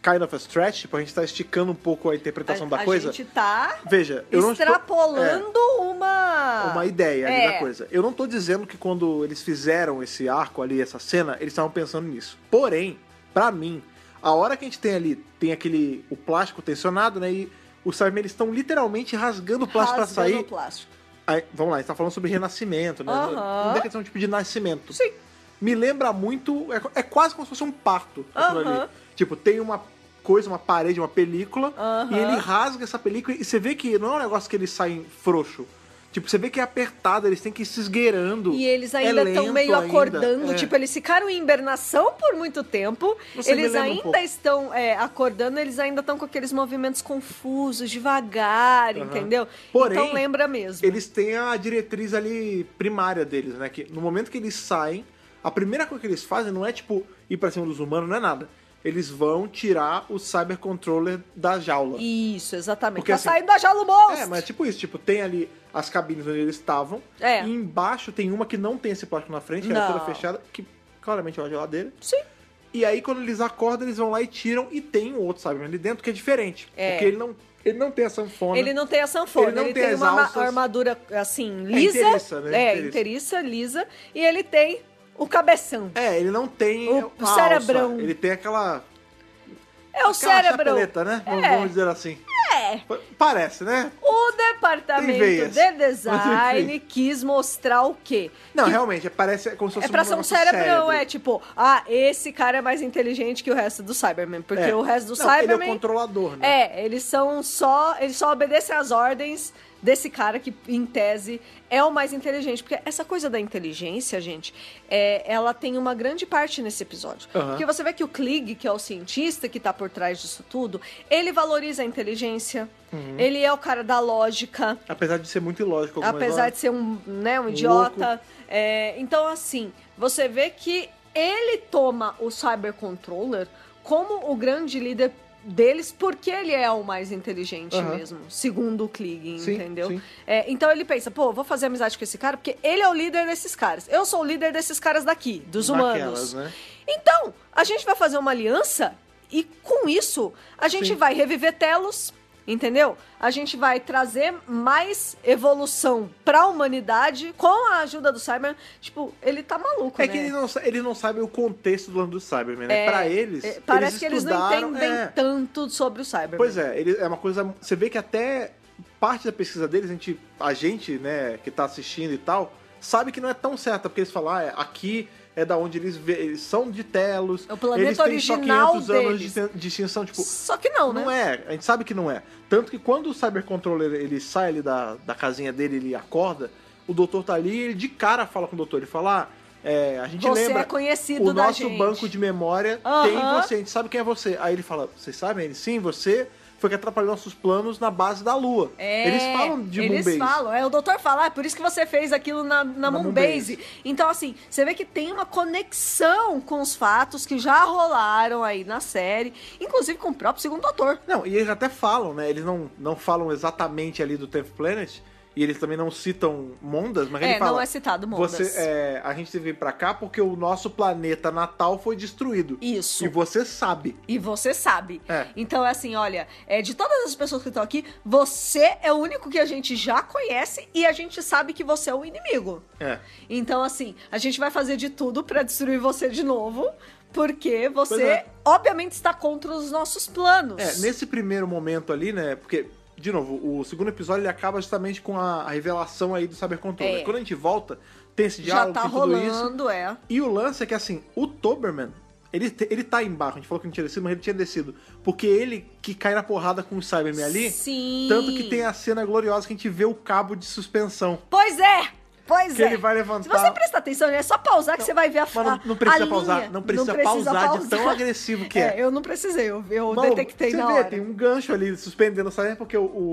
kind of a stretch, tipo, a gente tá esticando um pouco a interpretação a, da a coisa. A gente tá Veja, eu não estou- extrapolando uma... uma ideia ali É. da coisa. Eu não tô dizendo que quando eles fizeram esse arco ali, essa cena, eles estavam pensando nisso. Porém, pra mim, a hora que a gente tem ali, tem aquele, o plástico tensionado, né, e os Cybermen, eles estão literalmente rasgando o plástico pra rasgando sair. o plástico. Aí, vamos lá, a gente tá falando sobre renascimento, né? Aham. Não é questão tipo de nascimento. Sim. Me lembra muito, é, é quase como se fosse um parto. aquilo Aham. ali. Tipo, tem uma coisa, uma parede, uma película, Aham. e ele rasga essa película, e você vê que não é um negócio que eles saem frouxo. Tipo, você vê que é apertado, eles têm que ir se esgueirando. E eles É ainda estão lento meio ainda, acordando, é. tipo, eles ficaram em hibernação por muito tempo, Você me eles lembra um ainda pouco. estão é, acordando, eles ainda estão com aqueles movimentos confusos, devagar, Aham. entendeu? Porém, então lembra mesmo. Eles têm a diretriz ali primária deles, né? Que no momento que eles saem, a primeira coisa que eles fazem não é, tipo, ir pra cima dos humanos, não é nada. Eles vão tirar o Cyber Controller da jaula. Isso, exatamente. Porque, tá assim, saindo da jaula o monstro! É, mas é tipo isso, tipo, tem ali as cabines onde eles estavam, É. e embaixo tem uma que não tem esse plástico na frente, ela é Não. toda fechada, que claramente é uma geladeira. Sim. E aí, quando eles acordam, eles vão lá e tiram, e tem um outro Cyberman ali dentro que é diferente. É. Porque ele não, ele não tem a sanfona. Ele não tem a sanfona, Ele ele, não tem tem, as uma ma- alças. armadura, assim, É, lisa. inteiriça, né? É, Inteiriça. inteiriça, lisa. E ele tem o cabeção. É, ele não tem O a cerebrão. alça, ele tem aquela... É o aquela cérebrão. chapeleta, né? Vamos- É. Vamos dizer assim. É. Pa- Parece, né? O Tem departamento veias. de Mas, design enfim. quis mostrar o quê? Não, Que realmente, parece como se fosse é pra ser um negócio cérebrão, cérebro. é tipo, ah, esse cara é mais inteligente que o resto do Cyberman, porque É. o resto do Não, ele é o Cyberman controlador, né? é, eles são só, eles só obedecem às ordens desse cara que, em tese, é o mais inteligente. Porque essa coisa da inteligência, gente, é, ela tem uma grande parte nesse episódio. Aham. Porque você vê que o Klieg, que é o cientista que tá por trás disso tudo, ele valoriza a inteligência, Uhum. ele é o cara da lógica, Apesar de ser muito ilógico algumas apesar horas. de ser um, né, um idiota. É, então, assim, você vê que ele toma o Cyber Controller como o grande líder deles, porque ele é o mais inteligente Aham. mesmo, segundo o Klieg, Sim, entendeu? sim. É, então ele pensa, pô, vou fazer amizade com esse cara, porque ele é o líder desses caras. Eu sou o líder desses caras daqui, dos Daquelas, humanos. né? Então, a gente vai fazer uma aliança e com isso a gente Sim. vai reviver Telos, entendeu? A gente vai trazer mais evolução pra humanidade com a ajuda do Cyberman. Tipo, ele tá maluco, É né? que eles não, sa- eles não sabem o contexto do lance do Cyberman, né? É, Pra eles, é, parece eles que eles não estudaram, entendem é. tanto sobre o Cyberman. Pois é, ele, é uma coisa... Você vê que até parte da pesquisa deles, a gente, a gente, né, que tá assistindo e tal, sabe que não é tão certa, porque eles falam, ah, é, aqui é da onde eles, vê, eles são de Telos, É o planeta eles têm original só quinhentos anos deles. de distinção, tipo... Só que não, né? Não é, a gente sabe que não é. Tanto que quando o Cyber Controller ele sai ali da, da casinha dele, ele acorda, o doutor tá ali e ele de cara fala com o doutor, ele fala, ah, é, a gente Você lembra, é conhecido o da nosso gente." banco de memória Aham. tem você, a gente sabe quem é você. Aí ele fala, vocês sabem? Ele, sim, você foi que atrapalhou nossos planos na base da Lua. É, Eles falam de eles Moonbase. falam, é, o doutor fala, ah, por isso que você fez aquilo na, na, Na Moonbase. Moonbase. Então, assim, você vê que tem uma conexão com os fatos que já rolaram aí na série, inclusive com o próprio segundo doutor. Não, e eles até falam, né? Eles não, não falam exatamente ali do tenth Planet, e eles também não citam Mondas, mas É, ele fala... não é citado Mondas. Você, é, a gente teve que vir pra cá porque o nosso planeta natal foi destruído. Isso. E você sabe. E você sabe. É. Então, é assim, olha, é, de todas as pessoas que estão aqui, você é o único que a gente já conhece e a gente sabe que você é o inimigo. É. Então, assim, a gente vai fazer de tudo pra destruir você de novo, porque Pois você, é. obviamente, está contra os nossos planos. É, nesse primeiro momento ali, né? Porque, de novo, o segundo episódio ele acaba justamente com a, a revelação aí do Cyber Controller. É. Quando a gente volta, tem esse Já diálogo, tá tem tudo isso. rolando, é. E o lance é que, assim, o Toberman, ele, te- ele tá embaixo. A gente falou que não tinha descido, mas ele tinha descido. Porque ele que cai na porrada com o Cyberman ali. Sim. Tanto que tem a cena gloriosa que a gente vê o cabo de suspensão. Pois é! Pois Que é. ele vai Se levantar... você prestar atenção, é só pausar que você vai ver a Mas não, a- não precisa a pausar, linha. não precisa, pausar, de tão agressivo que é. É, eu não precisei, eu, eu Maluco, detectei você na vê, hora. tem um gancho ali suspendendo o Cyberman porque o, o,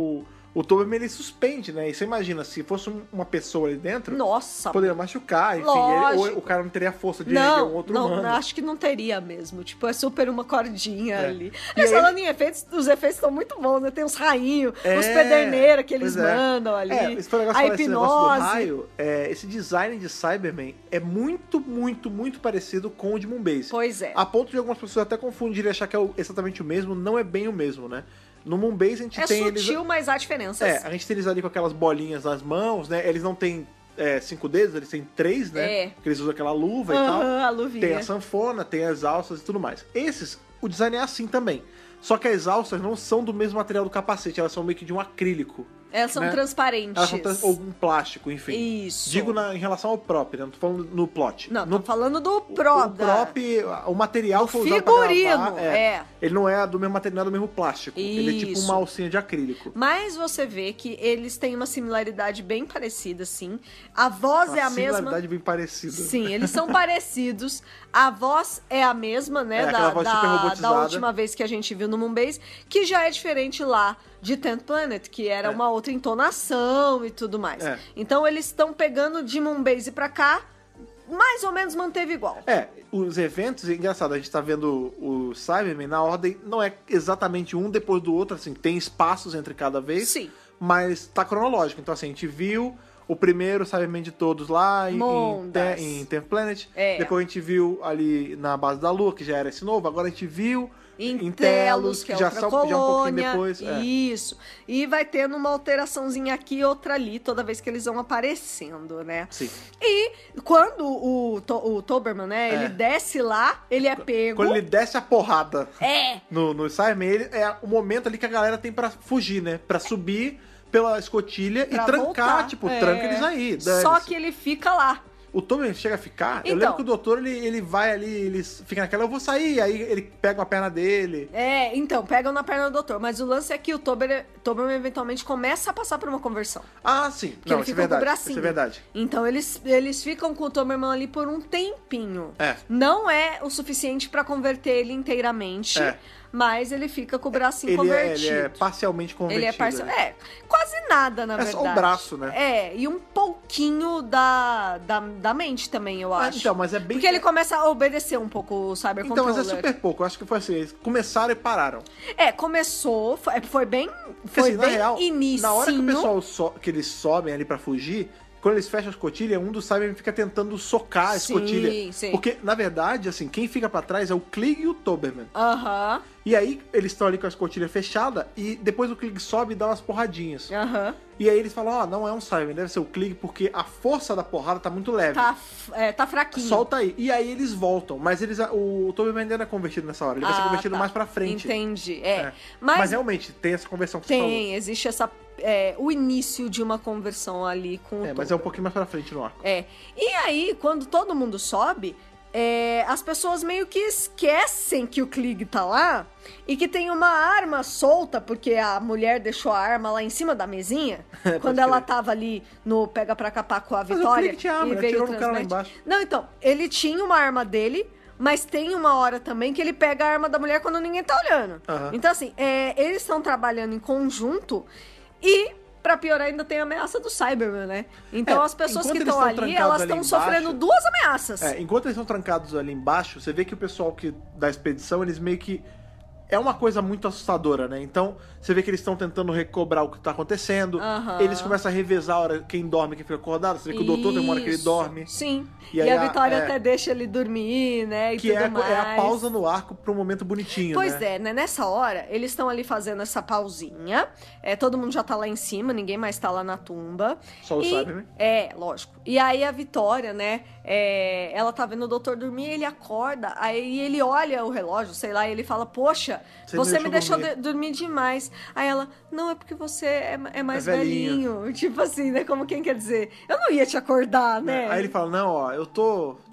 o Toberman ele suspende, né? E você imagina, se fosse um- uma pessoa ali dentro, Nossa. poderia machucar, enfim. Lógico. Ele, ou o cara não teria a força de erguer um Não, outro não, humano. acho que não teria mesmo. Tipo, é super uma cordinha É. ali. E Mas aí- falando em efeitos, os efeitos estão muito bons, né? Tem os rainhos, É, os pederneiras que eles pois é. mandam ali. É, esse foi o a negócio, esse negócio do hipnose. raio, é, esse design de Cyberman é muito, muito, muito parecido com o de Moonbase. Pois é. A ponto de algumas pessoas até confundirem e achar que é o- exatamente o mesmo, não é bem o mesmo, né? No Moonbase a gente É tem sutil, eles... mas há diferenças. É, a gente tem eles ali com aquelas bolinhas nas mãos, né? Eles não têm é, cinco dedos, eles têm três, né? É. Porque eles usam aquela luva e tal. Aham, a luvinha. Tem a sanfona, tem as alças e tudo mais. Esses, o design é assim também. Só que as alças não são do mesmo material do capacete, elas são meio que de um acrílico. Elas são né? transparentes. Elas são trans- ou um plástico, enfim. Isso. Digo na- em relação ao prop, né? Não tô falando no plot. Não, no tô falando do o, pro. o prop, o material Do foi usado pra figurino, gravar, é. Ele não é do mesmo material, não é do mesmo plástico. Ele é tipo Isso. uma alcinha de acrílico. Mas você vê que eles têm uma similaridade bem parecida, sim. A voz é a mesma. similaridade bem parecida. Sim, eles são parecidos. A voz é a mesma, né? É, da, aquela voz super da, robotizada. da última vez que a gente viu no Moonbase, que já é diferente lá de Tenth Planet, que era É. uma outra entonação e tudo mais. É. Então eles estão pegando de Moonbase pra cá, mais ou menos manteve igual. É, os eventos, é engraçado, a gente tá vendo o Cyberman na ordem, não é exatamente um depois do outro, assim, tem espaços entre cada vez, Sim. mas tá cronológico. Então, assim, a gente viu o primeiro Cyberman de todos lá em, em, Mondas. Te- em Tenth Planet, É. depois a gente viu ali na base da Lua, que já era esse novo, agora a gente viu Em Telos, que é já outra são- já um pouquinho colônia. depois. é. Isso. E vai tendo uma alteraçãozinha aqui e outra ali, toda vez que eles vão aparecendo, né? Sim. E quando o, To- o Toberman, né, É. ele desce lá, ele é pego. Quando ele desce a porrada É! no, no Cyberman, ele, é o momento ali que a galera tem pra fugir, né? Pra subir pela escotilha Pra e trancar, voltar. tipo, É. tranca eles aí. Só dane-se. que ele fica lá. O Toberman chega a ficar. eu Então. lembro que o doutor ele, ele vai ali, ele fica naquela, eu vou sair, aí ele pega a perna dele. É, então, pegam na perna do doutor. Mas o lance é que o Tober, Toberman eventualmente começa a passar por uma conversão. Ah, sim. Que Não, ele isso é fica com o verdade. bracinho. Isso é verdade. Então eles, eles ficam com o Toberman ali por um tempinho. É. Não é o suficiente pra converter ele inteiramente, É. mas ele fica com o bracinho Ele é, convertido. ele é parcialmente convertido. Ele é parcial. né? É, quase nada, na É só verdade. o braço, né? É, e um pouquinho da, da, da mente também, eu Ah, acho. então, mas é bem. Porque ele começa a obedecer um pouco o Cyber Então, mas é Controller. super pouco. Eu acho que foi assim. Eles começaram e pararam. É, começou, foi, foi bem, Porque, foi assim, na bem real, inicinho. na hora que o pessoal so- que eles sobem ali pra fugir, quando eles fecham a escotilha, um dos Cybermen fica tentando socar a Sim, escotilha. sim. Porque, na verdade, assim, quem fica pra trás é o Klieg e o Toberman. Aham, E aí, eles estão ali com a escotilha fechada e depois o Klieg sobe e dá umas porradinhas. aham. E aí eles falam, ó, não é um Cyberman, deve ser o Klieg porque a força da porrada tá muito leve. Tá, f- é, tá fraquinho. Solta aí. E aí eles voltam. Mas eles, o Toberman ainda não é convertido nessa hora. Ele vai ser Ah, convertido tá. mais pra frente. Entendi, é. É. Mas, Mas realmente, tem essa conversão que você falou. tem, existe essa, é, o início de uma conversão ali com o É, mas é um Toberman. pouquinho mais pra frente no arco. É. E aí, quando todo mundo sobe, é, as pessoas meio que esquecem que o Klieg tá lá e que tem uma arma solta, porque a mulher deixou a arma lá em cima da mesinha, quando Pode ela crer. tava ali no pega pra capar com a Mas o Vitória. Klieg tinha arma, e ele veio atirou o no cara lá transmete. embaixo. Não, então, ele tinha uma arma dele, mas tem uma hora também que ele pega a arma da mulher quando ninguém tá olhando. Aham. Então, assim, é, eles estão trabalhando em conjunto e, pra piorar, ainda tem a ameaça do Cyberman, né? Então, É, as pessoas enquanto que eles estão estão ali, trancados elas ali estão embaixo- sofrendo duas ameaças. É, enquanto eles estão trancados ali embaixo, você vê que o pessoal que da expedição, eles meio que... É uma coisa muito assustadora, né? Então, você vê que eles estão tentando recobrar o que tá acontecendo. Aham. Eles começam a revezar a hora quem dorme e quem fica acordado. Você vê que o doutor tem uma hora que ele Isso, dorme. Sim. E E, aí a a- Vitória é. até deixa ele dormir, né? E Que tudo é, a- mais. é a pausa no arco pra um momento bonitinho, Pois né? é, né? Nessa hora, eles estão ali fazendo essa pausinha. É, todo mundo já tá lá em cima, ninguém mais tá lá na tumba. Só o E- Cyberman. É, lógico. E aí a Vitória, né? é, ela tá vendo o doutor dormir, ele acorda, aí ele olha o relógio, sei lá, e ele fala: Poxa, Você você, me me deixou deixou dormir." de- dormir demais. Aí ela: Não, é porque você é, é mais É velhinho. velhinho. Tipo assim, né? Como quem quer dizer: Eu não ia te acordar, né? Aí ele fala, não, ó, eu tô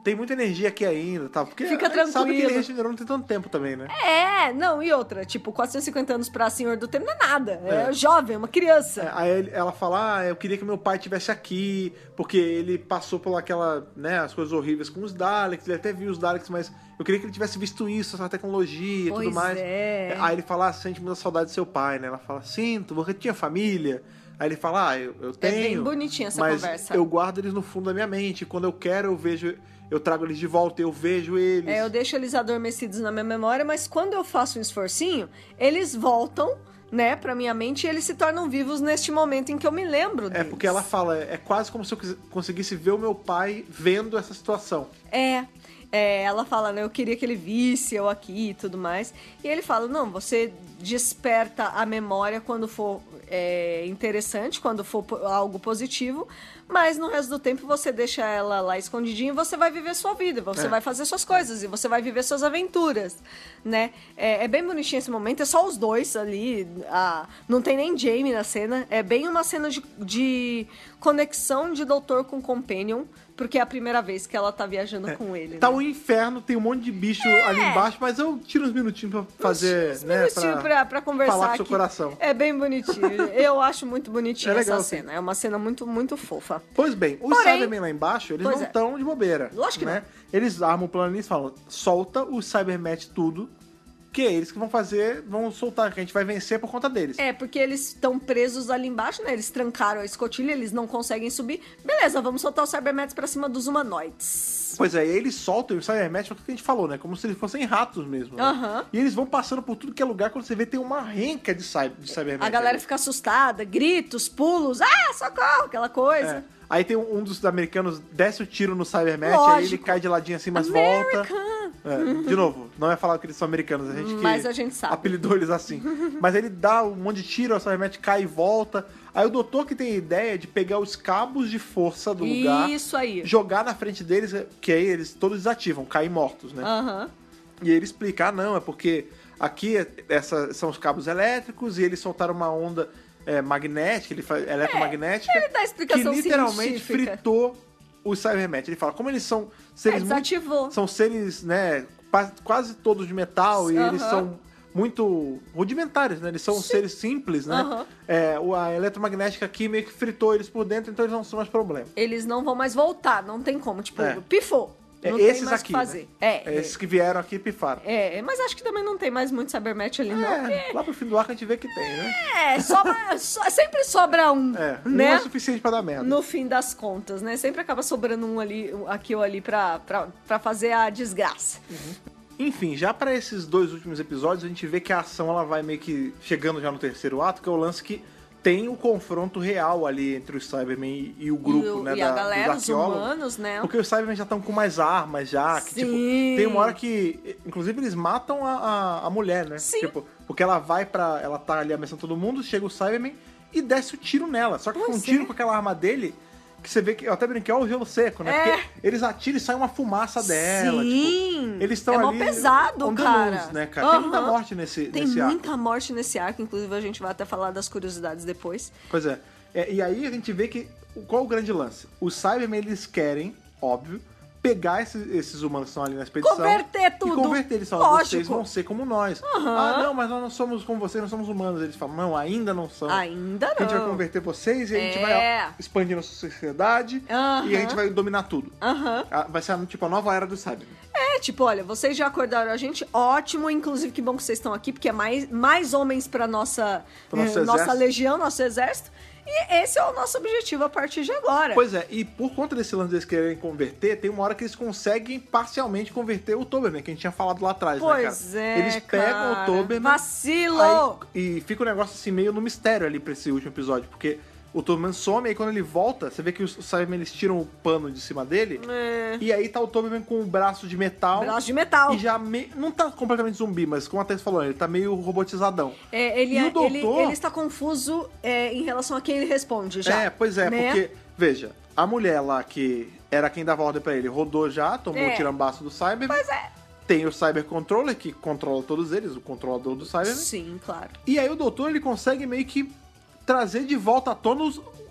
tem muita energia aqui ainda, tá? Porque Fica a gente sabe que ele tranquilo. regenerou não tem tanto tempo também, né? É, não, e outra, tipo, quatrocentos e cinquenta anos pra Senhor do Tempo não é nada. É, É. jovem, uma criança. É, aí ele- ela fala, ah, eu queria que meu pai estivesse aqui, porque ele passou por aquela, né, as coisas horríveis com os Daleks, ele até viu os Daleks, mas eu queria que ele tivesse visto isso, essa tecnologia e Pois tudo mais. é. Aí ele fala, ah, sente muita saudade do seu pai, né? Ela fala, sinto, você tinha família? Aí ele fala, ah, eu, eu tenho. É bem bonitinha essa mas conversa. eu guardo eles no fundo da minha mente, quando eu quero eu vejo, eu trago eles de volta, eu vejo eles. É, eu deixo eles adormecidos na minha memória, mas quando eu faço um esforcinho, eles voltam, né, pra minha mente e eles se tornam vivos neste momento em que eu me lembro É deles. porque ela fala, é quase como se eu quis- conseguisse ver o meu pai vendo essa situação. É, é, ela fala, né, eu queria que ele visse eu aqui e tudo mais. E ele fala, não, você desperta a memória quando for é, interessante, quando for po- algo positivo, mas no resto do tempo você deixa ela lá escondidinha e você vai viver sua vida, você É. vai fazer suas coisas e você vai viver suas aventuras, né? É, é bem bonitinho esse momento, é só os dois ali, a, não tem nem Jamie na cena, é bem uma cena de, de conexão de doutor com companion, porque é a primeira vez que ela tá viajando com ele. Tá né? um inferno, tem um monte de bicho ali embaixo, mas eu tiro uns minutinhos pra fazer, Uns né? minutinhos pra, pra conversar falar com seu aqui. coração. É bem bonitinho. Eu acho muito bonitinha É legal, essa sim. cena. É uma cena muito, muito fofa. Pois bem, os Porém- Cybermen lá embaixo, eles Pois não é. estão de bobeira. Lógico que né? Eles armam o plano ali e falam, solta os Cybermet tudo, que é eles que vão fazer, vão soltar, que a gente vai vencer por conta deles. É, porque eles estão presos ali embaixo, né? Eles trancaram a escotilha, eles não conseguem subir. Beleza, vamos soltar os Cybermets pra cima dos humanoides. Pois é, e aí eles soltam os Cybermet, é o que a gente falou, né? Como se eles fossem ratos mesmo. né? Aham. E eles vão passando por tudo que é lugar, quando você vê, tem uma renca de, cyber, de Cybermet. A galera ali. fica assustada, gritos, pulos, ah, socorro, aquela coisa. É. Aí tem um, um dos americanos, desce o tiro no Cybermet, aí ele Lógico. cai de ladinho assim, mas volta. American. É, de novo, não é falar que eles são americanos, a gente que Mas a gente sabe. apelidou eles assim. Mas ele dá um monte de tiro, o Cybermet cai e volta. Aí o doutor que tem a ideia de pegar os cabos de força do lugar, Isso aí. jogar na frente deles, que aí eles todos desativam, caem mortos, né? Aham. E ele explica, ah, não, é porque aqui é- essa, são os cabos elétricos e eles soltaram uma onda é, magnética, ele faz, eletromagnética, ele dá a explicação que literalmente científica. fritou os Cybermet. Ele fala, como eles são seres É, muito, desativou. são seres, né, pa- quase todos de metal e Aham. eles são muito rudimentares, né? Eles são seres simples, né? Aham. É, o- a eletromagnética aqui meio que fritou eles por dentro, então eles não são mais problema. Eles não vão mais voltar, não tem como. Tipo, É. pifou. É, Não tem esses mais o aqui, que fazer. né? É, É, esses que vieram aqui e pifaram. é, mas acho que também não tem mais muito Cybermet ali, não. É, porque- lá pro fim do arco a gente vê que tem, né? É, sobra, so- sempre sobra um, É, um né? é suficiente pra dar merda. No fim das contas, né? Sempre acaba sobrando um ali, um aqui ou ali pra, pra, pra fazer a desgraça. Enfim, já pra esses dois últimos episódios, a gente vê que a ação ela vai meio que chegando já no terceiro ato, que é o lance que tem o confronto real ali entre os Cybermen e, e o grupo, e o- né, e a da- galera, dos os arqueólogos. humanos, né? Porque os Cybermen já estão com mais armas já, que, tipo, Sim. tem uma hora que, inclusive, eles matam a, a, a mulher, né? Sim. Tipo, porque ela vai pra... ela tá ali ameaçando todo mundo, chega o Cybermen e desce o tiro nela. Só que foi um Pois tiro é. com aquela arma dele, que você vê que... Eu até brinquei, ó, o gelo seco, né? É. Porque eles atiram e sai uma fumaça dela, Sim. tipo... Eles estão É mó ali... pesado, on the cara. loose, né, cara? Tem muita Aham. morte nesse, Tem nesse arco. muita morte nesse arco, inclusive a gente vai até falar das curiosidades depois. Pois é. É, e aí a gente vê que... Qual o grande lance? Os Cybermen, eles querem, óbvio, pegar esses, esses humanos que estão ali na expedição... Converter tudo. E converter. Eles falam, Lógico. vocês vão ser como nós. Ah, não, mas nós não somos como vocês, nós somos humanos. Eles falam, não, ainda não são. Ainda A gente vai não. converter vocês e a gente É. vai expandir nossa sociedade Aham. e a gente vai dominar tudo. Aham. Ah, Vai ser, tipo, a nova era do Cybermen. É, tipo, olha, vocês já acordaram a gente, ótimo, inclusive que bom que vocês estão aqui, porque é mais, mais homens pra nossa, Pro nosso eh, nossa exército. legião, nosso exército. E esse é o nosso objetivo a partir de agora. Pois é, e por conta desse lance deles quererem converter, tem uma hora que eles conseguem parcialmente converter o Toberman, que a gente tinha falado lá atrás, Pois né, cara? é, Eles pegam cara. o Toberman... Vacilo! aí- e fica um negócio assim, meio no mistério ali pra esse último episódio, porque o Toberman some, e aí quando ele volta, você vê que os Cybermen, eles tiram o pano de cima dele, É. e aí tá o Toberman com o braço de metal... Braço de metal. E já me... não tá completamente zumbi, mas como a Tess falou, ele tá meio robotizadão. É, ele, E o ele, doutor- ele está confuso é, em relação a quem ele responde já. É, pois é, né? porque, veja, a mulher lá que era quem dava ordem pra ele, rodou já, tomou É. o tirambaço do Cyberman. Pois é. Tem o Cyber Controller, que controla todos eles, o controlador do Cyberman. Sim, claro. E aí o doutor, ele consegue meio que trazer de volta à tona os,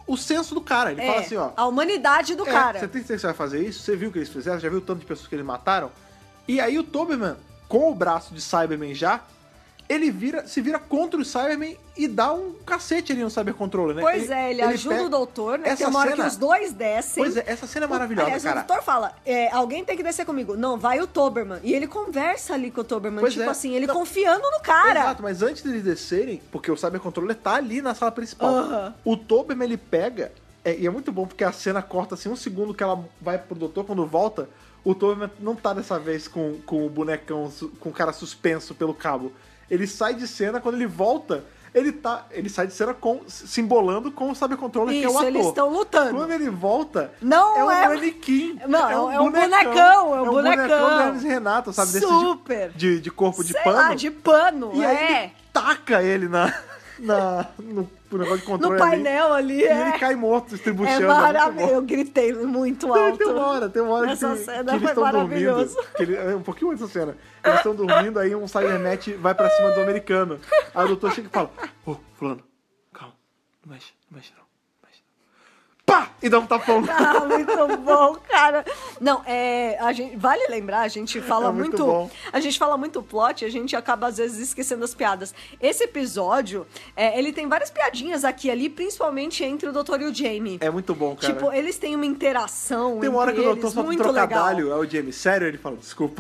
o senso do cara. Ele É, fala assim, ó... a humanidade do é, cara. Você tem certeza que você vai fazer isso? Você viu o que eles fizeram? Já viu o tanto de pessoas que eles mataram? E aí o Toberman, com o braço de Cyberman já, ele vira, se vira contra o Cyberman e dá um cacete ali no Cybercontroller, né? Pois é, ele, ajuda pega- o doutor, né? Essa Tem uma hora cena- que os dois descem. Pois é, essa cena é maravilhosa, Aliás, cara. o doutor fala, é, alguém tem que descer comigo. Não, vai o Toberman. E ele conversa ali com o Toberman, Pois tipo é. assim, ele Não. confiando no cara. Exato, mas antes deles descerem, porque o Cybercontroller tá ali na sala principal, Aham. o Toberman ele pega, é, e é muito bom porque a cena corta assim um segundo que ela vai pro doutor, quando volta, o Toberman não tá dessa vez com, com o bonecão, su- com o cara suspenso pelo cabo. Ele sai de cena, quando ele volta, ele tá. Ele sai de cena com, se embolando com o Cybercontroller, que é o Isso, ator. eles estão lutando. Quando ele volta, Não é um é- manequim. Não, é um bonecão, é um bonecão. do Hermes e Renato, sabe? Desse Super. de, de, de corpo de Sei pano. lá, de pano, E aí é. ele taca ele na, na, no, no negócio de controle No painel ali, ali, é. e ele cai morto, É estribuchando. maravilhoso. É Eu gritei muito muito bom. alto. Tem uma hora, tem uma hora Essa que, cena que eles foi estão dormindo. maravilhoso. Que ele, é um pouquinho antes dessa cena. Eles estão dormindo, aí um Cybernet vai pra cima do americano. Aí o doutor chega e fala, ô, fulano, calma, não mexe, não mexe não. não mexe não." Pá! E dá um tapão. Ah, muito bom, cara. Não, é, a gente, vale lembrar, a gente fala É muito muito, bom. a gente fala muito plot, a gente acaba às vezes esquecendo as piadas. Esse episódio, é, ele tem várias piadinhas aqui e ali, principalmente entre o doutor e o Jamie. É muito bom, cara. Tipo, eles têm uma interação Tem uma hora que entre o doutor eles solta um muito trocadilho, legal. é o Jamie, sério? Ele fala, desculpa.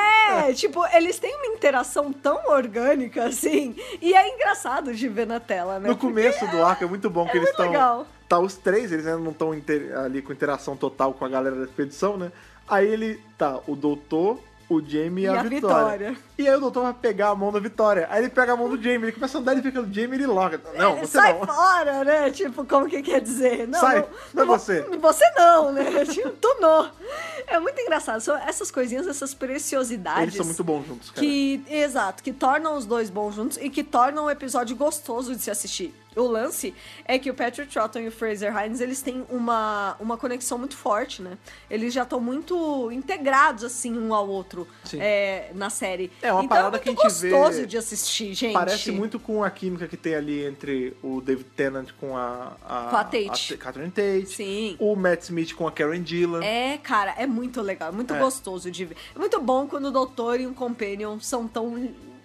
É, tipo, eles têm uma interação tão orgânica, assim, e é engraçado de ver na tela, né? No começo do arco é muito bom que é eles muito estão. legal. Tá os três, eles ainda não estão ali com interação total com a galera da expedição, né? Aí ele tá, o doutor, o Jamie e, E a, a Vitória. Vitória. E aí o doutor vai pegar a mão da Vitória. Aí ele pega a mão do Jamie, ele começa a andar, ele fica no Jamie e ele loga. Não, você Sai não. fora, né? Tipo, como que quer dizer? Não, Sai, não é vou- você. Você não, né? Tipo, tu não. É muito engraçado. São essas coisinhas, essas preciosidades. Eles são muito bons juntos, cara. Que, exato, que tornam os dois bons juntos e que tornam o episódio gostoso de se assistir. O lance é que o Patrick Troughton e o Fraser Hines, eles têm uma, uma conexão muito forte, né? Eles já estão muito integrados, assim, um ao outro Sim. é, na série. É uma então parada é que a muito gente vê- gostoso de assistir, gente. Parece muito com a química que tem ali entre o David Tennant com a... a Com a Tate. a Catherine Tate. Sim. O Matt Smith com a Karen Gillan. É, cara, é muito legal, é muito É. gostoso de ver. É muito bom quando o doutor e um companion são tão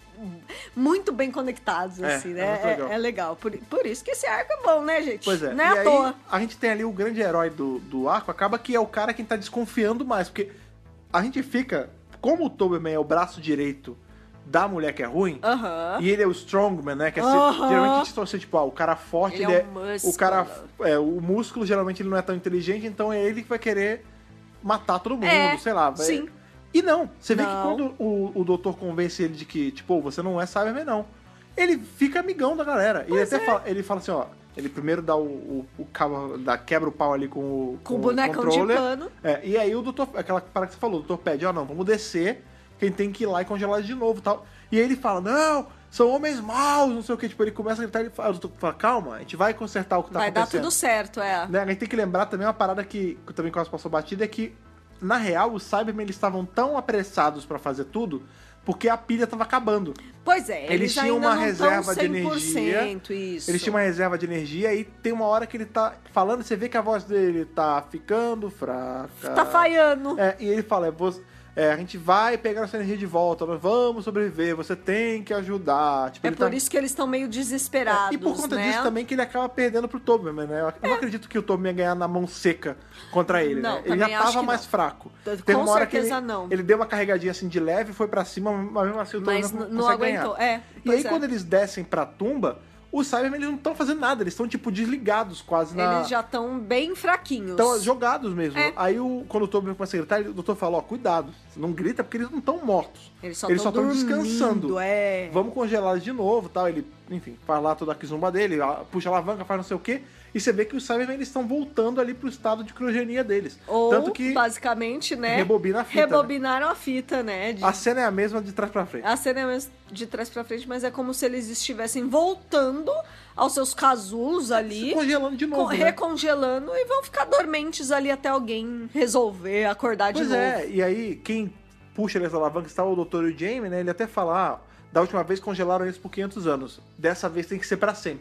muito bem conectados, É, assim, é né? muito legal. É, é legal. Por, por isso que esse arco é bom, né, gente? Pois é. Não é e à aí, toa. a gente tem ali o grande herói do, do arco, acaba que é o cara quem tá desconfiando mais, porque a gente fica, como o Toberman é o braço direito da mulher que é ruim, Aham. e ele é o strongman, né, que é ser, Aham. geralmente a gente torce, tipo, ah, o cara forte, Ele ele, é é, um músculo. o cara, é, o músculo geralmente ele não é tão inteligente, então é ele que vai querer matar todo mundo, É, sei lá. Vai... sim. E não, você vê que Não. quando o, o doutor convence ele de que, tipo, "Ô, você não é Cyberman, não. Ele fica amigão da galera. E ele até é. fala, ele fala assim, ó, ele primeiro dá o, o, o cabo, dá, quebra o pau ali com o Com o o bonecão de controller. pano. É, e aí o doutor, aquela parada que você falou, o doutor pede, ó, não, vamos descer, quem tem que ir lá e congelar de novo e tal. E aí ele fala, não, são homens maus, não sei o que, tipo, ele começa a gritar, ele fala, o doutor fala, calma, a gente vai consertar o que tá Vai dar acontecendo. tudo certo, é. Né? A gente tem que lembrar também uma parada que, que também quase passou batida, é que, na real, os Cybermen eles estavam tão apressados pra fazer tudo, porque a pilha tava acabando. Pois é, eles, Eles tinham ainda uma não reserva tão de cem por cento isso. Eles tinham uma reserva de energia e tem uma hora que ele tá falando, você vê que a voz dele tá ficando fraca. Tá falhando. É, e ele fala, é, você- é, a gente vai pegar essa energia de volta, nós vamos sobreviver, você tem que ajudar. Tipo, É ele por tá- isso que eles estão meio desesperados, É, e por conta né? disso também que ele acaba perdendo pro Toberman, né? Eu não acredito que o Toberman ia ganhar na mão seca contra ele, Não, né? Ele já também acho tava que mais não. fraco. Com Teve uma hora que certeza ele, não. ele deu uma carregadinha assim de leve, foi pra cima, mas mesmo assim o Toberman Mas não, n- não consegue aguentou. ganhar. É, E pois aí é. quando eles descem pra tumba, os Cybermen eles não estão fazendo nada, eles estão tipo desligados quase na... Eles já estão bem fraquinhos. Estão jogados mesmo. É. Aí o, quando o Toberman começa a gritar, o doutor fala, ó, cuidado, não grita porque eles não estão mortos. Eles só eles só estão estão descansando. É. Vamos congelá-los de novo, tal. Ele, enfim, faz lá toda a kizumba dele, a- puxa a alavanca, faz não sei o quê. E você vê que os Cybermen eles estão voltando ali pro estado de criogenia deles. Ou, Tanto que basicamente, né? rebobina a fita, Rebobinaram a fita, né? de- a cena é a mesma de trás pra frente. A cena é mesmo de trás pra frente, mas é como se eles estivessem voltando aos seus casulos ali, Se congelando de con- novo, né? recongelando e vão ficar dormentes ali até alguém resolver, acordar de Pois novo. é, e aí quem puxa essa alavanca está o doutor e o Jamie, né? Ele até fala, ah, da última vez congelaram eles por quinhentos anos. Dessa vez tem que ser pra sempre.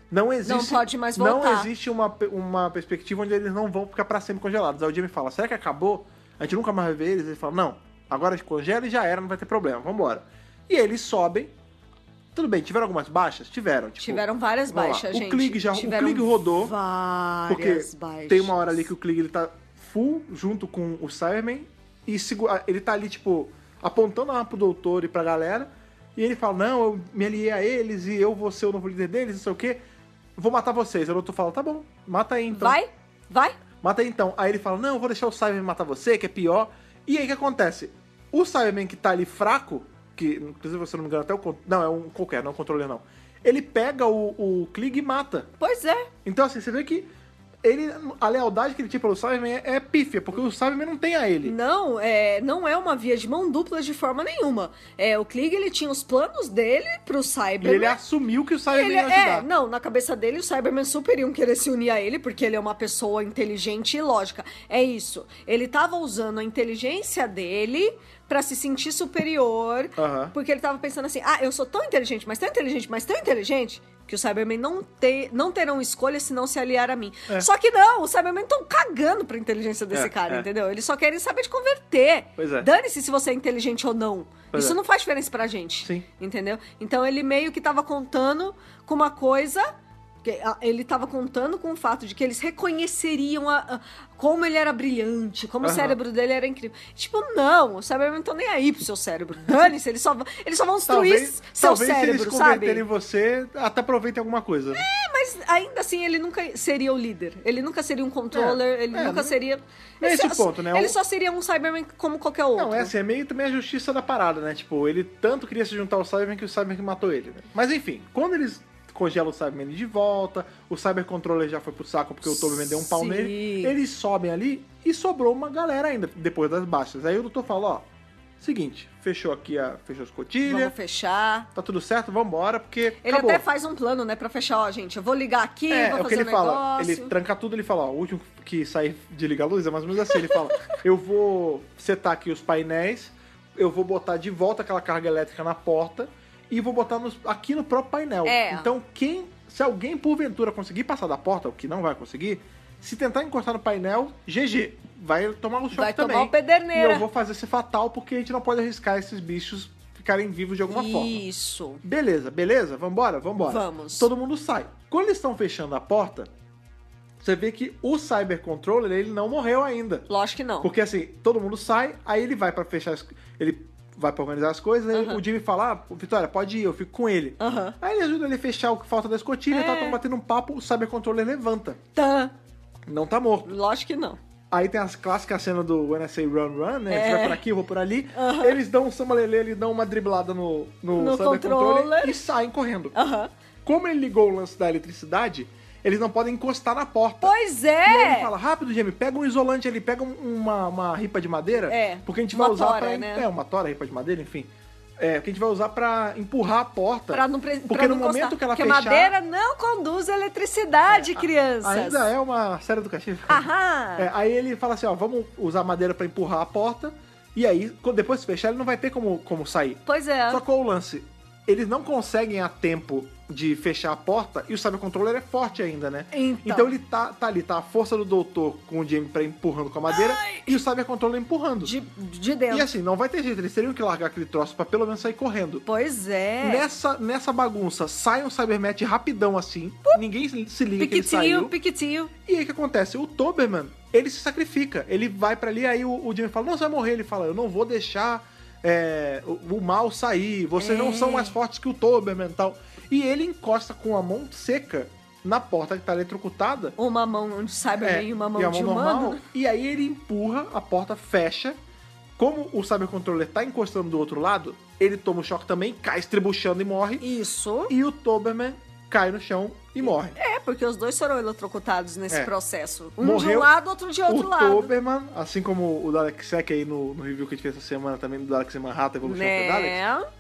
não existe... Não pode mais Não voltar. existe uma, pe- uma perspectiva onde eles não vão ficar pra sempre congelados. Aí o Jimmy fala, será que acabou? A gente nunca mais vai ver eles? Ele fala, não, agora a gente congela e já era, não vai ter problema, vambora. E eles sobem. Tudo bem, tiveram algumas baixas? Tiveram. Tipo, Tiveram várias vamos lá, baixas, o gente. Klieg já, o Tiveram Klieg rodou. Porque Várias baixas. tem uma hora ali que o Klieg ele tá full junto com o Cyberman e segura, ele tá ali, tipo, apontando a arma pro doutor e pra galera. E ele fala, não, eu me aliei a eles e eu vou ser o novo líder deles, não sei o quê. Vou matar vocês. Aí o doutor fala, tá bom, mata aí então. Vai, vai. Mata aí então. Aí ele fala, não, eu vou deixar o Cyberman matar você, que é pior. E aí o que acontece? O Cyberman que tá ali fraco, que inclusive, se eu não me engano, até o... con- Não, é um qualquer, não é um controller não. Ele pega o, o Klieg e mata. Pois é. Então assim, você vê que ele, a lealdade que ele tinha pelo Cyberman é, é pífia, porque o Cyberman não tem a ele. Não, é, não é uma via de mão dupla de forma nenhuma. É, o Klieg, ele tinha os planos dele pro E Cyberman. ele assumiu que o Cyberman Ele, ia ajudar. é, não, na cabeça dele, o Cyberman super iam querer se unir a ele, porque ele é uma pessoa inteligente e lógica. É isso. Ele tava usando a inteligência dele pra se sentir superior, Aham. porque ele tava pensando assim, ah, eu sou tão inteligente, mas tão inteligente, mas tão inteligente, que o Cyberman não, te, não terão escolha se não se aliar a mim. É. Só que não, os Cybermen estão cagando pra inteligência desse É, cara, é. entendeu? Eles só querem saber de converter. Pois é. Dane-se se você é inteligente ou não. Pois Isso é. não faz diferença pra gente. Sim. Entendeu? Então ele meio que tava contando com uma coisa. que, a, Ele tava contando com o fato de que eles reconheceriam a, a- como ele era brilhante, como Aham. o cérebro dele era incrível. Tipo, não, os Cybermen não estão nem aí pro seu cérebro. Dane-se, eles só, vão- eles só vão destruir Talvez, seu talvez se cérebro, eles sabe? converterem você, até aproveitem alguma coisa. né? É, mas ainda assim ele nunca seria o líder. Ele nunca seria um controller, É, ele é, nunca não- seria. não é ele esse só, o ponto, né? Ele O- só seria um Cyberman como qualquer outro. Não, é assim, é meio também a justiça da parada, né? Tipo, ele tanto queria se juntar ao Cyberman que o Cyberman que matou ele, né? Mas enfim, quando eles congelam o Cyberman de volta, o Cyber Controller já foi pro saco porque o Toberman deu um pau Sim. nele, eles sobem ali e sobrou uma galera ainda, depois das baixas. Aí o doutor fala, ó, seguinte, fechou aqui, a, fechou as cotilhas, Vamos fechar. tá tudo certo, vambora, porque Ele acabou. até faz um plano, né, pra fechar, ó, gente, eu vou ligar aqui, É, vou é o que fazer ele um fala. negócio. Ele tranca tudo, ele fala, ó, o último que sair de ligar a luz é mais ou menos assim. Ele fala, eu vou setar aqui os painéis, eu vou botar de volta aquela carga elétrica na porta e vou botar nos- aqui no próprio painel. É. Então, quem, se alguém porventura conseguir passar da porta, o que não vai conseguir, se tentar encostar no painel, G G. Vai tomar um choque Vai também. tomar o pederneira. E eu vou fazer ser fatal porque a gente não pode arriscar esses bichos ficarem vivos de alguma forma. Isso. Beleza, beleza? Vambora? Vambora. Vamos. Todo mundo sai. Quando eles estão fechando a porta, você vê que o Cyber Controller, ele não morreu ainda. Lógico que não. Porque assim, todo mundo sai, aí ele vai pra fechar as... Ele vai pra organizar as coisas, aí Aham. o Jimmy fala, ah, Vitória, pode ir, eu fico com ele. Aham. Aí ele ajuda ele a fechar o que falta da escotilha, É. tá, tão batendo um papo, o Cyber Controller levanta. Tá. Não tá morto. Lógico que não. Aí tem as clássicas cenas do When I Say Run, Run, né? É. Você vai por aqui, eu vou por ali. Eles dão um sambalelê, eles dão uma driblada no, no, No Cyber controller. Controller e saem correndo. Aham. Como ele ligou o lance da eletricidade, eles não podem encostar na porta. Pois E aí ele é! fala, rápido, Jamie, pega um isolante ali, pega um- uma, uma ripa de madeira. É, Porque a gente uma vai usar tora, pra... né? É, uma tora, ripa de madeira, enfim. É, que a gente vai usar pra empurrar a porta. Pra não, pre- Porque pra no não momento encostar. que ela Porque fechar... madeira não conduz eletricidade, crianças. Ainda é uma série educativa. Aham. É, aí ele fala assim, ó, vamos usar madeira pra empurrar a porta. E aí, quando- depois de fechar, ele não vai ter como, como sair. Pois é. Só qual o lance? Eles não conseguem a tempo de fechar a porta e o Cyber Controller é forte ainda, né? Então. ele tá, tá ali, tá a força do doutor com o Jamie pra empurrando com a madeira e o Cyber Controller empurrando. De, de dentro. E assim, não vai ter jeito, eles teriam que largar aquele troço pra pelo menos sair correndo. Pois é. Nessa, nessa bagunça, sai um Cybermat rapidão assim, ninguém se se liga que ele Piquitinho, saiu. piquitinho. E aí o que acontece? O Toberman, ele se sacrifica. Ele vai pra ali, aí o, o Jimmy fala, não, você vai morrer. Ele fala, eu não vou deixar é, o, o mal sair. Vocês É. não são mais fortes que o Toberman e tal. E ele encosta com a mão seca na porta que tá eletrocutada. Uma mão de Cyberman É, e uma mão e a de mão humano. normal. E aí ele empurra, a porta fecha. Como o Cyber Controller tá encostando do outro lado, ele toma o choque também, cai estribuchando e morre. Isso. E o Toberman cai no chão e morre. É, porque os dois foram eletrocutados nesse É. processo. Um de Morreu um lado, outro de outro o lado. Toberman, assim como o Dalek Sec aí no, no review que a gente fez essa semana também do Dalek Manhattan, Evolução of the Daleks, Né?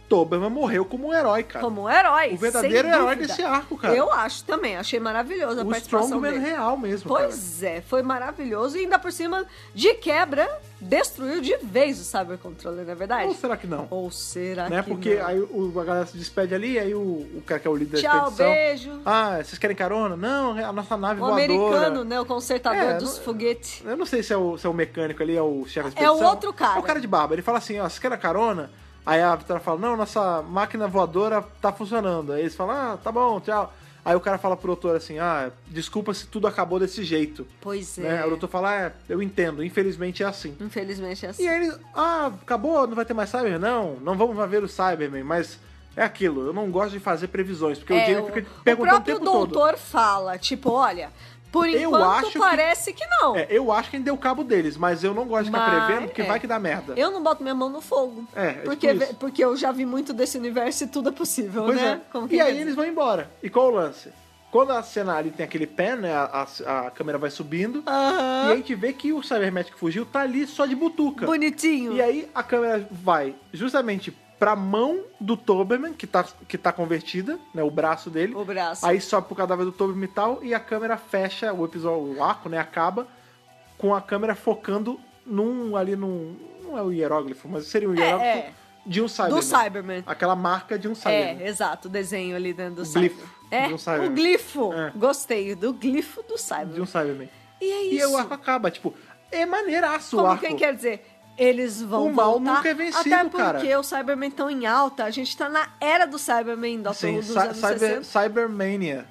Toberman morreu como um herói, cara. Como um herói, O verdadeiro sem herói dúvida. desse arco, cara. Eu acho também, achei maravilhoso a O participação Strongman dele. real mesmo, Pois é, foi maravilhoso. E ainda por cima, de quebra, destruiu de vez o Cybercontroller, não é verdade? cara. Ou será que não? Ou será Né? que Porque não? aí o, a galera se despede ali, aí o, o cara que é o líder da Tchau, expedição... beijo. Ah, vocês querem carona? Não, a nossa nave O voadora... americano, né? O consertador É, dos não- foguetes. Eu não sei se é, o, se é o mecânico ali, é o chefe da É o expedição. outro cara. É o cara de barba. Ele fala assim, ó, vocês querem carona? Aí a Vitória fala, não, nossa máquina voadora tá funcionando. Aí eles falam, ah, tá bom, tchau. Aí o cara fala pro doutor assim, ah, desculpa se tudo acabou desse jeito. Pois é. Né? Aí o doutor fala, ah, é, eu entendo, infelizmente é assim. Infelizmente é assim. E aí ele, ah, acabou, não vai ter mais Cyberman? Não, não vamos mais ver o Cyberman, mas é aquilo, eu não gosto de fazer previsões, porque o É, Jamie o, fica o perguntando o próprio tempo todo. doutor fala, tipo, olha, por Eu enquanto acho que- parece que, não. É, eu acho que ele deu cabo deles, mas eu não gosto de ficar Mas, prevendo, porque é. vai que dá merda. Eu não boto minha mão no fogo. É, é porque, tipo isso. porque eu já vi muito desse universo e tudo é possível, Pois né? é. Como quem E aí quer eles dizer. vão embora. E qual o lance? Quando a cena ali tem aquele pé, né? A, a- a câmera vai subindo. Aham. E aí a gente vê que o Cyberman que fugiu tá ali só de butuca. Bonitinho. E aí a câmera vai justamente pra mão do Toberman, que tá, que tá convertida, né? O braço dele. O braço. Aí sobe pro cadáver do Toberman e tal. E a câmera fecha, o episódio, o arco, né? Acaba com a câmera focando num, ali num... Não é o hieróglifo, mas seria um hieróglifo é. de um Cyberman. Do Cyberman. Aquela marca de um Cyberman. É, exato, o desenho ali dentro do O Cyberman. glifo É, de um Cyberman. o glifo. É. Gostei, do glifo do Cyberman. De um Cyberman. E é isso. E aí o arco acaba, tipo, é maneiraço o Como arco. quem quer dizer, eles vão O mal voltar, nunca é vencido, até porque cara. o Cyberman tão em alta, a gente tá na era do Cyberman, Doctor Sim, Who dos Cy- anos Cyber, sessenta. Cybermania.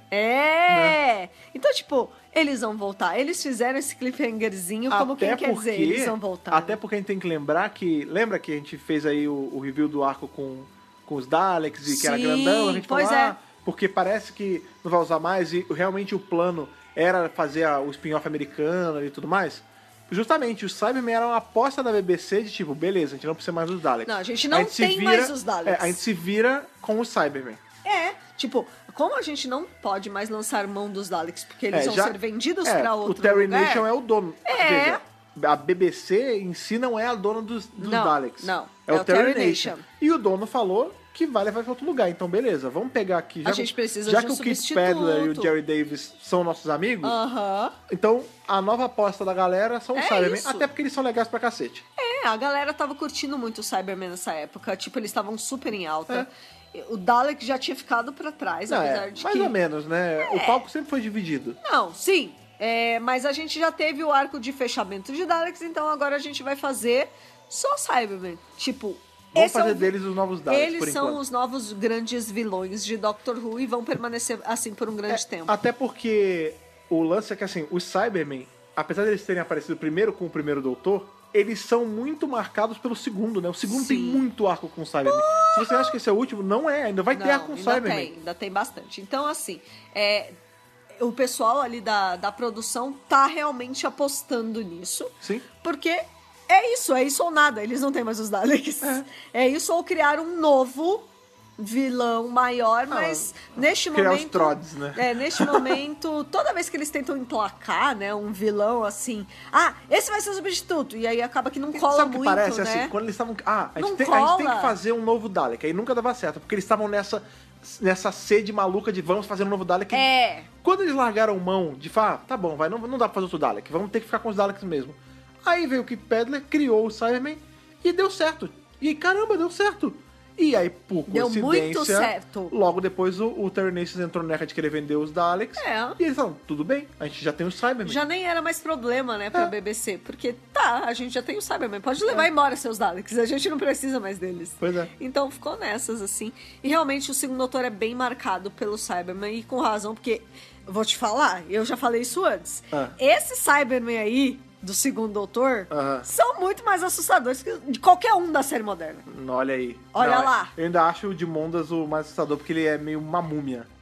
É! Então, tipo, eles vão voltar. Eles fizeram esse cliffhangerzinho, como Até quem quer porque, dizer, eles vão voltar. Até porque a gente tem que lembrar que... Lembra que a gente fez aí o, o review do arco com, com os Daleks e que era Sim, grandão? A gente pois falou, é. ah, porque parece que não vai usar mais e realmente o plano era fazer a- o spin-off americano e tudo mais. Justamente, o Cyberman era uma aposta da B B C de tipo, beleza, a gente não precisa mais dos Daleks. Não, a gente não se tem mais os Daleks. É, a gente se vira com o Cyberman. É, tipo, como a gente não pode mais lançar mão dos Daleks, porque eles É, vão já- ser vendidos é, pra outro O Terry lugar... Nation é o dono. É. Veja, a B B C em si não é a dona dos, dos Não, Daleks. não. É, o Terry Nation. E o dono falou que vai levar pra outro lugar. Então, beleza, vamos pegar aqui. Já A que- gente precisa Já de que um o Keith substituto. Pedler e o Jerry Davis são nossos amigos, Aham. então a nova aposta da galera são É os Cybermen. isso. Até porque eles são legais pra cacete. É, a galera tava curtindo muito o Cyberman nessa época. Tipo, eles estavam super em alta. É. O Dalek já tinha ficado pra trás, Não, apesar é, de mais que... ou menos, né? O palco sempre foi dividido. Não, sim. É, mas a gente já teve o arco de fechamento de Daleks, então agora a gente vai fazer só Cyberman. Tipo, Vamos esse é fazer o- deles os novos Daleks, Eles por são enquanto. os novos grandes vilões de Doctor Who e vão permanecer assim por um grande tempo. Até porque o lance é que, assim, os Cybermen, apesar de eles terem aparecido primeiro com o primeiro Doutor, eles são muito marcados pelo segundo, né? O segundo tem Sim. muito arco com o Cybermen. Se você acha que esse é o último, não é. Ainda vai ter Não, arco com o ainda Cybermen. tem, ainda tem bastante. Então, assim, é, o pessoal ali da, da produção tá realmente apostando nisso. Sim. Porque é isso, é isso ou nada. Eles não têm mais os Daleks. É, isso ou criar um novo vilão maior, mas neste criar os momento... Trods, né? É, neste momento, toda vez que eles tentam emplacar, né, um vilão assim... Ah, esse vai ser o substituto. E aí acaba que não cola Sabe o que muito, parece? né? Assim, quando eles estavam... Ah, a gente, Não tem, a gente tem cola. que fazer um novo Dalek. Aí nunca dava certo, porque eles estavam nessa, nessa sede maluca de vamos fazer um novo Dalek. É... Quando eles largaram mão de falar, ah, tá bom, vai, não, não dá pra fazer outro Dalek, vamos ter que ficar com os Daleks mesmo. Aí veio o Keith Pedler, criou o Cyberman e deu certo. E caramba, deu certo. E aí, por Deu coincidência, muito certo. logo depois o, o Terry Nation entrou nessa de querer vender os Daleks. É. E eles falaram, tudo bem, a gente já tem o Cyberman. Já nem era mais problema, né, pra É. B B C. Porque, tá, a gente já tem o Cyberman. Pode levar embora seus Daleks. A gente não precisa mais deles. Pois é. Então ficou nessas, assim. E realmente o segundo doutor é bem marcado pelo Cyberman. E com razão, porque, eu vou te falar, eu já falei isso antes. Ah. Esse Cyberman aí, do segundo doutor, Aham. são muito mais assustadores que de qualquer um da série moderna. Olha aí. Olha Não, lá. Eu ainda acho o de Mondas o mais assustador, porque ele é meio uma múmia.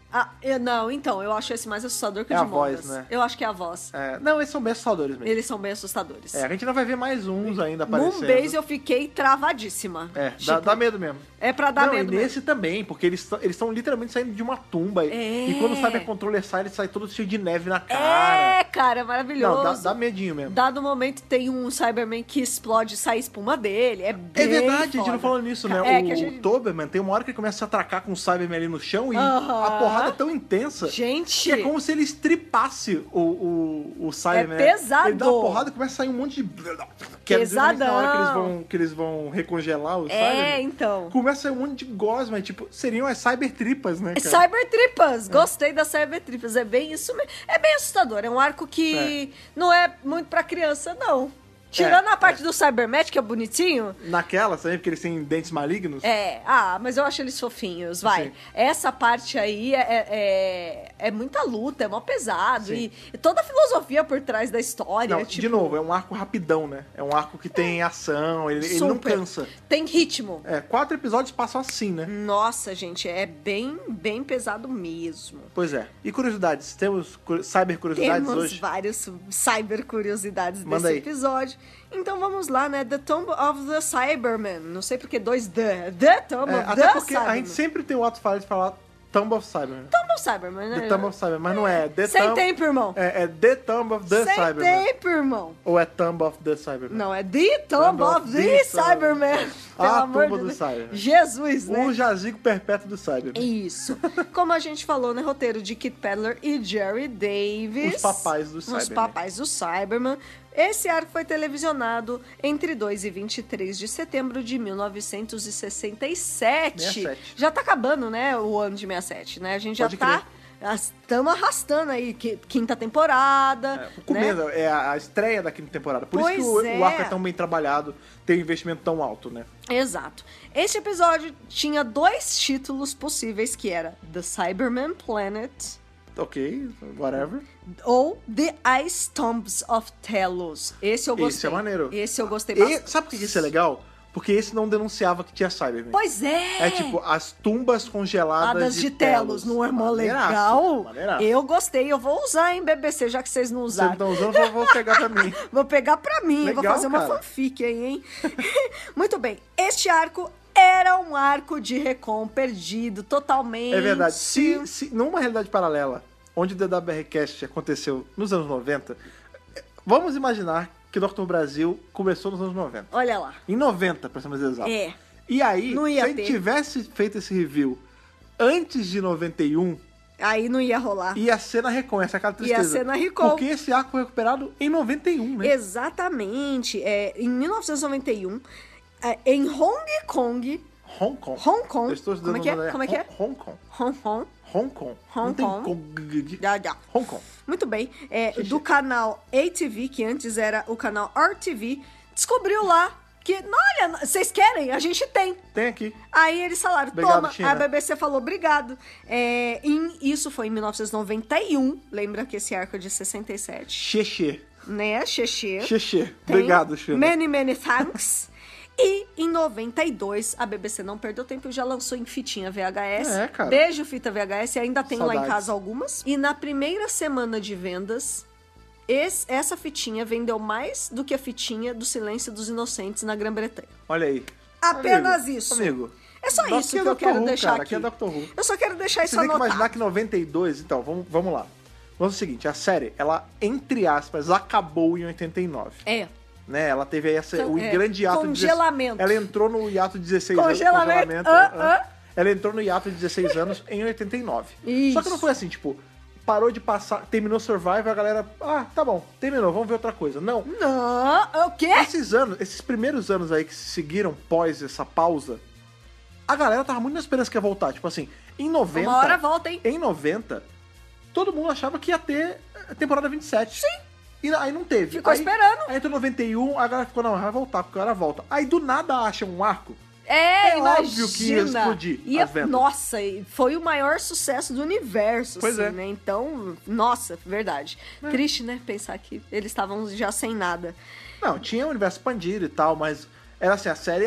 Ah, eu, não, então, eu acho esse mais assustador que o É de a voz, Mondas. né? Eu acho que é a voz. É, não, esses são bem assustadores mesmo. Eles são bem assustadores. É, a gente não vai ver mais uns ainda aparecendo. Moonbase eu fiquei travadíssima. É, Tipo, dá, dá medo mesmo. É pra dar não, medo e nesse mesmo. também, porque eles eles estão literalmente saindo de uma tumba. E- É. E quando o Cybercontroller sai, ele sai todo cheio de neve na cara. É, cara, é maravilhoso. Não, dá, dá medinho mesmo. Dado momento, tem um Cyberman que explode e sai espuma dele. É bem É verdade, a gente foda. não falou nisso, né? É, o que a gente... Toberman tem uma hora que ele começa a se atracar com o Cyberman ali no chão e Aham. a porrada é tão intensa Gente... que é como se ele estripasse o, o, o Cyberman. É pesado. Ele dá uma porrada e começa a sair um monte de... Que é justamente na hora que eles Pesadão. vão, que eles vão recongelar o É, Cyberman. então. Começa a sair um monte de gosma, tipo, seriam as Cybertripas, né, cara? Cybertripas, gostei das Cybertripas, é bem isso mesmo. É bem assustador, é um arco que não é muito pra criança, não. Tirando É, a parte do Cybermatch, que é bonitinho. Naquela, sabe? Porque eles têm dentes malignos. É, ah, mas eu acho eles fofinhos, vai. Sim. Essa parte aí é, é, é muita luta, é mó pesado. Sim. E, e toda a filosofia por trás da história. Não, tipo, de novo, é um arco rapidão, né? É um arco que tem ação, ele, ele não super. cansa. Tem ritmo. É, quatro episódios passam assim, né? Nossa, gente, é bem, bem pesado mesmo. Pois é. E curiosidades? Temos cu- cyber curiosidades Temos hoje? várias cyber curiosidades Manda desse aí. episódio. Então vamos lá, né? The Tomb of the Cyberman. Não sei porque dois The. The Tomb É, of até the porque Cyberman. a gente sempre tem o ato falho de falar Tomb of Cyberman. Tomb of Cyberman, né? The Tomb of Cyberman, mas não é. The Sem Tomb- tempo, irmão. É, é The Tomb of the Sem Cyberman. tempo, irmão. Ou é Tomb of the Cyberman? Não, é The Tomb, Tomb of, of the, the Cyberman. Cyberman. Pelo A amor tumba de do Deus. Cyberman. Jesus, né? O jazigo perpétuo do Cyberman. Isso. Como a gente falou, né? Roteiro de Kit Pedler e Jerry Davis. Os papais do Os Cyberman. papais do Cyberman. Esse arco foi televisionado entre dois e vinte e três de setembro de mil novecentos e sessenta e sete. sessenta e sete. Já tá acabando, né? O ano de sessenta e sete, né? A gente Pode já tá... Estamos arrastando aí, que- quinta temporada. O começo, né? é a a estreia da quinta temporada. Por Pois isso que o, é. o arco é tão bem trabalhado, tem um investimento tão alto, né? Exato. Este episódio tinha dois títulos possíveis, que era The Cyberman Planet Ok, whatever. ou The Ice Tombs of Telos. Esse eu gostei. Esse é maneiro. Esse eu gostei E, bastante. sabe por que isso é legal? Porque esse não denunciava que tinha Cyberman. Pois é! É tipo, as tumbas congeladas Hadas de, de Telos, não é mó Maneiraço, legal? maneiraço. Eu gostei, eu vou usar, hein, B B C, já que vocês não Vocês usaram. não estão usando, eu vou pegar pra mim. Vou pegar pra mim, Legal, vou fazer uma cara. fanfic aí, hein? Muito bem, este arco era um arco de Recon perdido, totalmente. É verdade. Se, se numa realidade paralela, onde o D W R Cast aconteceu nos anos noventa, vamos imaginar que o doutor Brasil começou nos anos noventa. Olha lá. Em noventa, pra ser mais exato. É. E aí, Não se ia a gente ter. tivesse feito esse review antes de noventa e um, Aí não ia rolar. ia ser na Recon, essa é aquela Ia tristeza. ser na Recon. Porque esse arco foi recuperado em noventa e um, né? Exatamente. É, em mil novecentos e noventa e um, é, em Hong Kong, Hong Kong. Hong Kong. Eu estou estudando Como é que é? o nome, Como é que é? Hong Kong. Hong Kong. Hong Kong. Hong Não tem Kong. Kong. Já, já. Hong Kong. Muito bem. É, Xixi. do canal A T V, que antes era o canal R T V, descobriu lá que, olha, vocês querem? A gente tem. Tem aqui. Aí eles falaram, Obrigado, toma. China. A B B C falou, obrigado. É, em- isso foi em mil novecentos e noventa e um. Lembra que esse arco é de sessenta e sete. Xexê. Né, Xexê. Xexê. Tem Obrigado, China. Many, many thanks. E em noventa e dois, a B B C não perdeu tempo e já lançou em fitinha V H S. É, cara. Beijo, fita V H S. Ainda tenho lá em Saudades. casa algumas. E na primeira semana de vendas, esse- essa fitinha vendeu mais do que a fitinha do Silêncio dos Inocentes na Grã-Bretanha. Olha aí. Apenas Amigo, isso. Amigo. É só Aqui isso que é eu Doctor quero Who, deixar cara, aqui. Aqui é Doctor Who. Eu só quero deixar Você isso tem que anotado. imaginar que em noventa e dois, então, vamos, vamos lá. Vamos ao seguinte, a série, ela, entre aspas, acabou em oitenta e nove. É. Né? Ela teve aí essa, o É, grande hiato... de congelamento. dezesseis Ela entrou no hiato de dezesseis Congelamento, anos. ah, ah. ah. Ela entrou no hiato de dezesseis anos em oitenta e nove. Isso. Só que não foi assim, tipo, parou de passar, terminou Survivor, a galera, ah, tá bom, terminou, vamos ver outra coisa. Não. Não, o quê? Esses anos, esses primeiros anos aí que se seguiram pós essa pausa, a galera tava muito na esperança que ia voltar. Tipo assim, em noventa... Uma hora volta, hein? Em noventa, todo mundo achava que ia ter a temporada vinte e sete. Sim. E aí não teve. Ficou aí, esperando. Aí entrou noventa e um, a galera ficou, não, vai voltar, porque agora volta. Aí do nada acha um arco. É, É imagina. óbvio que ia explodir Ia- as vendas. Nossa, e foi o maior sucesso do universo, Pois assim, é. né? Então, nossa, verdade. Triste, né? Pensar que eles estavam já sem nada. Não, tinha o universo expandido e tal, mas era assim, a série ia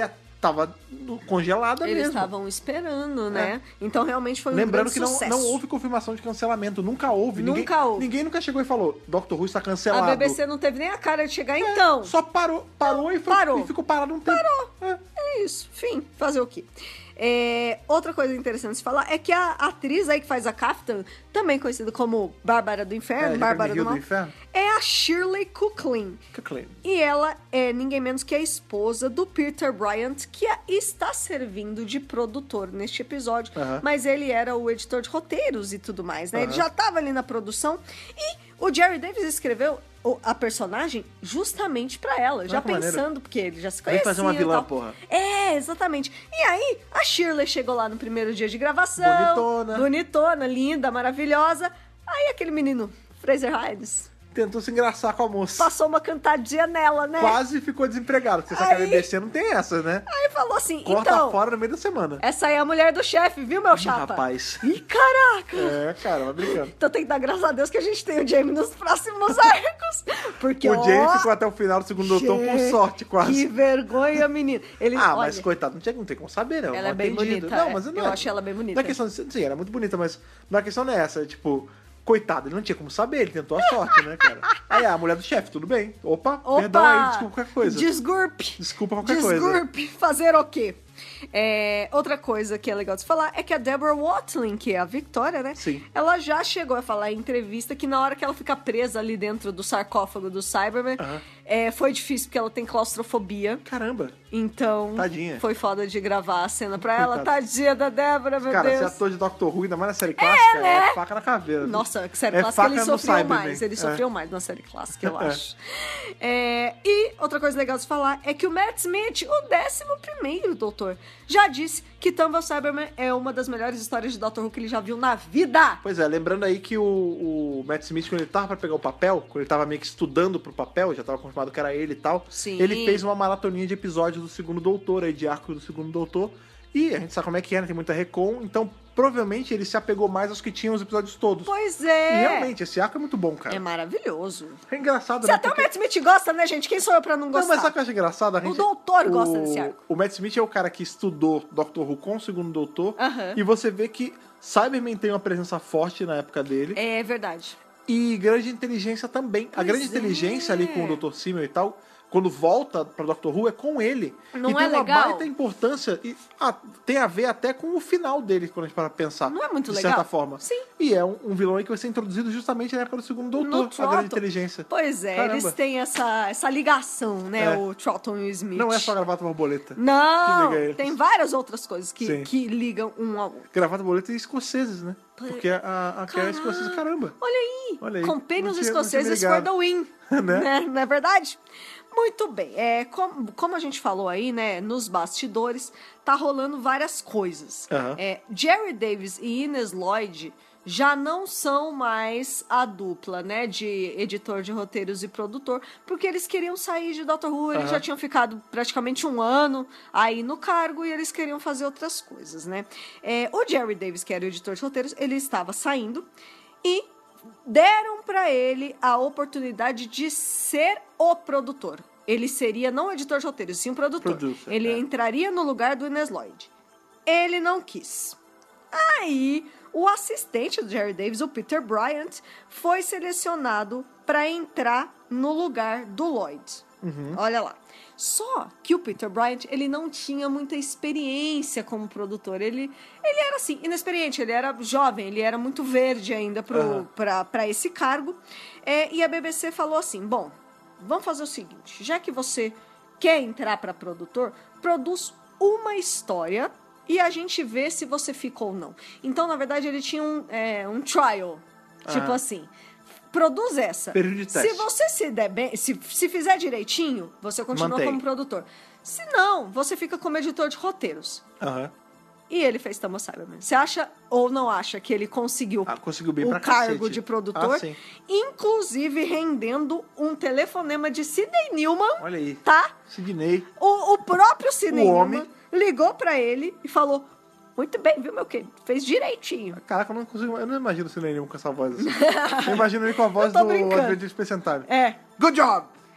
tava congelada Eles mesmo. estavam esperando, né? Então realmente foi um Lembrando grande que não, sucesso. não houve confirmação de cancelamento, nunca houve. Nunca ninguém, houve. Ninguém nunca chegou e falou, Doctor Who está A cancelado. B B C não teve nem a cara de chegar, então. Só parou, parou, e, foi, parou. e ficou parado um tempo. Parou. É. É isso, fim, fazer o quê? É, outra coisa interessante de se falar é que a atriz aí que faz a Captain, também conhecida como Bárbara do Inferno, É, Bárbara Rio do Mal, do Inferno. é a Shirley Cooklin. Cooklin. E ela é ninguém menos que a esposa do Peter Bryant, que está servindo de produtor neste episódio. Aham. Mas ele era o editor de roteiros e tudo mais, né? Ele Aham. já estava ali na produção. E o Jerry Davis escreveu o- a personagem justamente pra ela, já que maneiro. pensando, porque ele já se Vem conhecia fazer uma e vilã, tal. porra. É, exatamente. E aí, a Shirley chegou lá no primeiro dia de gravação. Bonitona. Bonitona, linda, maravilhosa. Aí aquele menino, Fraser Hines, Tentou se engraçar com a moça. passou uma cantadinha nela, né? Quase ficou desempregado, porque você sabe que a Aí- B B C não tem essa, né? Aí falou assim, Corta então, fora no meio da semana. essa aí é a mulher do chefe, viu, meu chapa? Rapaz. Ih, caraca! É, cara, vai brincando. Então tem que dar graças a Deus que a gente tem o Jamie nos próximos arcos. Porque, O Jay ó, ficou até o final do segundo doutor com gente, sorte, quase. Que vergonha, menino. Ele, Ah, olha, mas coitado, não, tinha, não tem como saber, não. Ela é mal bem entendido. bonita, Não, é. mas não Eu é- achei ela bem bonita. Não é questão de, sim, ela é muito bonita, mas não é questão dessa, é tipo, coitado, ele não tinha como saber, ele tentou a sorte, né, cara? Aí a mulher do chefe, tudo bem. Opa, Opa! perdão aí, desculpa qualquer coisa. Desgurpe. Desculpa qualquer coisa. Desgurpe. Fazer o quê? É, outra coisa que é legal de se falar é que a Deborah Watling, que é a Victoria, né? Sim. Ela já chegou a falar em entrevista que na hora que ela fica presa ali dentro do sarcófago do Cyberman, Aham. é, foi difícil porque ela tem claustrofobia. Caramba. Então, Tadinha. foi foda de gravar a cena pra ela. Coitada. Tadinha da Débora, meu Cara, Deus. ser ator de Doctor Who, ainda mais na série clássica, é, né? faca na caveira. viu? Nossa, que série É clássica ele faca no sofreu Cyberman. mais. Ele É. sofreu mais na série clássica, eu acho. É, e outra coisa legal de se falar é que o Matt Smith, o décimo primeiro doutor, já disse que Tumble Cyberman é uma das melhores histórias de Doctor Who que ele já viu na vida. Pois é, lembrando aí que o, o Matt Smith, quando ele tava pra pegar o papel, quando ele tava meio que estudando pro papel, já tava confirmado que era ele e tal, Sim. ele fez uma maratoninha de episódios do Segundo Doutor, aí de arco do Segundo Doutor, e a gente sabe como é que é, né? Tem muita recon, então provavelmente ele se apegou mais aos que tinham os episódios todos. Pois E é. realmente, esse arco é muito bom, cara. É maravilhoso. É engraçado, Se né? até o Matt Smith gosta, né, gente? Quem sou eu pra não Não, gostar? mas sabe o que eu acho engraçado? A O gente- doutor gosta o- desse arco. O Matt Smith é o cara que estudou Doctor Who com o Segundo Doutor, Aham. e você vê que Cyberman tem uma presença forte na época dele, É verdade. e grande inteligência também. a Pois grande é. inteligência ali com o doutor Simmel e tal, quando volta pra Doctor Who, é com ele. Não e é tem uma legal? baita importância, e ah, tem a ver até com o final dele, quando a gente para pra pensar. Não é muito de legal? certa forma. Sim. E é um, um vilão aí que vai ser introduzido justamente na época do Segundo Doutor, No a grande Troughton. inteligência. Pois é, Caramba. eles têm essa, essa ligação, né? É. O Troughton e o Smith. Não é só gravata borboleta. Não, Que liga eles. tem várias outras coisas que, Sim. que ligam um ao outro. Gravata borboleta e escoceses, né? Porque a, a Carrie é escocesa, caramba. Olha aí, Olha aí. Companions Não tinha- não tinha me escoceses for ligado. the win, Né? né? Não é verdade? Muito bem, é, como, como a gente falou aí, né, nos bastidores, tá rolando várias coisas. Aham. É, Jerry Davis e Ines Lloyd já não são mais a dupla, né, de editor de roteiros e produtor, porque eles queriam sair de Doctor Who, eles Aham. já tinham ficado praticamente um ano aí no cargo e eles queriam fazer outras coisas, né. É, o Jerry Davis, que era o editor de roteiros, ele estava saindo e deram para ele a oportunidade de ser o produtor. Ele seria não o editor de roteiros, sim o produtor. Producer, ele é. entraria no lugar do Ines Lloyd. Ele não quis. Aí, o assistente do Jerry Davis, o Peter Bryant, foi selecionado para entrar no lugar do Lloyd. Olha lá. Só que o Peter Bryant, ele não tinha muita experiência como produtor. Ele, ele era, assim, inexperiente. Ele era jovem, ele era muito verde ainda Aham. para esse cargo. É, e a B B C falou assim, bom, vamos fazer o seguinte. Já que você quer entrar para produtor, produz uma história e a gente vê se você fica ou não. Então, na verdade, ele tinha um, é, um trial. Tipo Ah. assim, produz essa. Período de teste. Se você se der bem, se, se fizer direitinho, você continua Mantém. como produtor. Se não, você fica como editor de roteiros. Aham. E ele fez Tumble Cyberman. Você acha ou não acha que ele conseguiu, Ah, conseguiu bem o pra cargo cacete. de produtor? Ah, sim. Inclusive rendendo um telefonema de Sidney Newman, Olha aí. tá? Sidney. O, o próprio Sidney O Newman homem. ligou pra ele e falou: muito bem, viu, meu querido? Fez direitinho. Caraca, eu não consigo. Eu não imagino o Sidney Newman com essa voz assim. Eu imagino ele com a voz Eu tô do brincando. Adventure Space Time. É. Good job!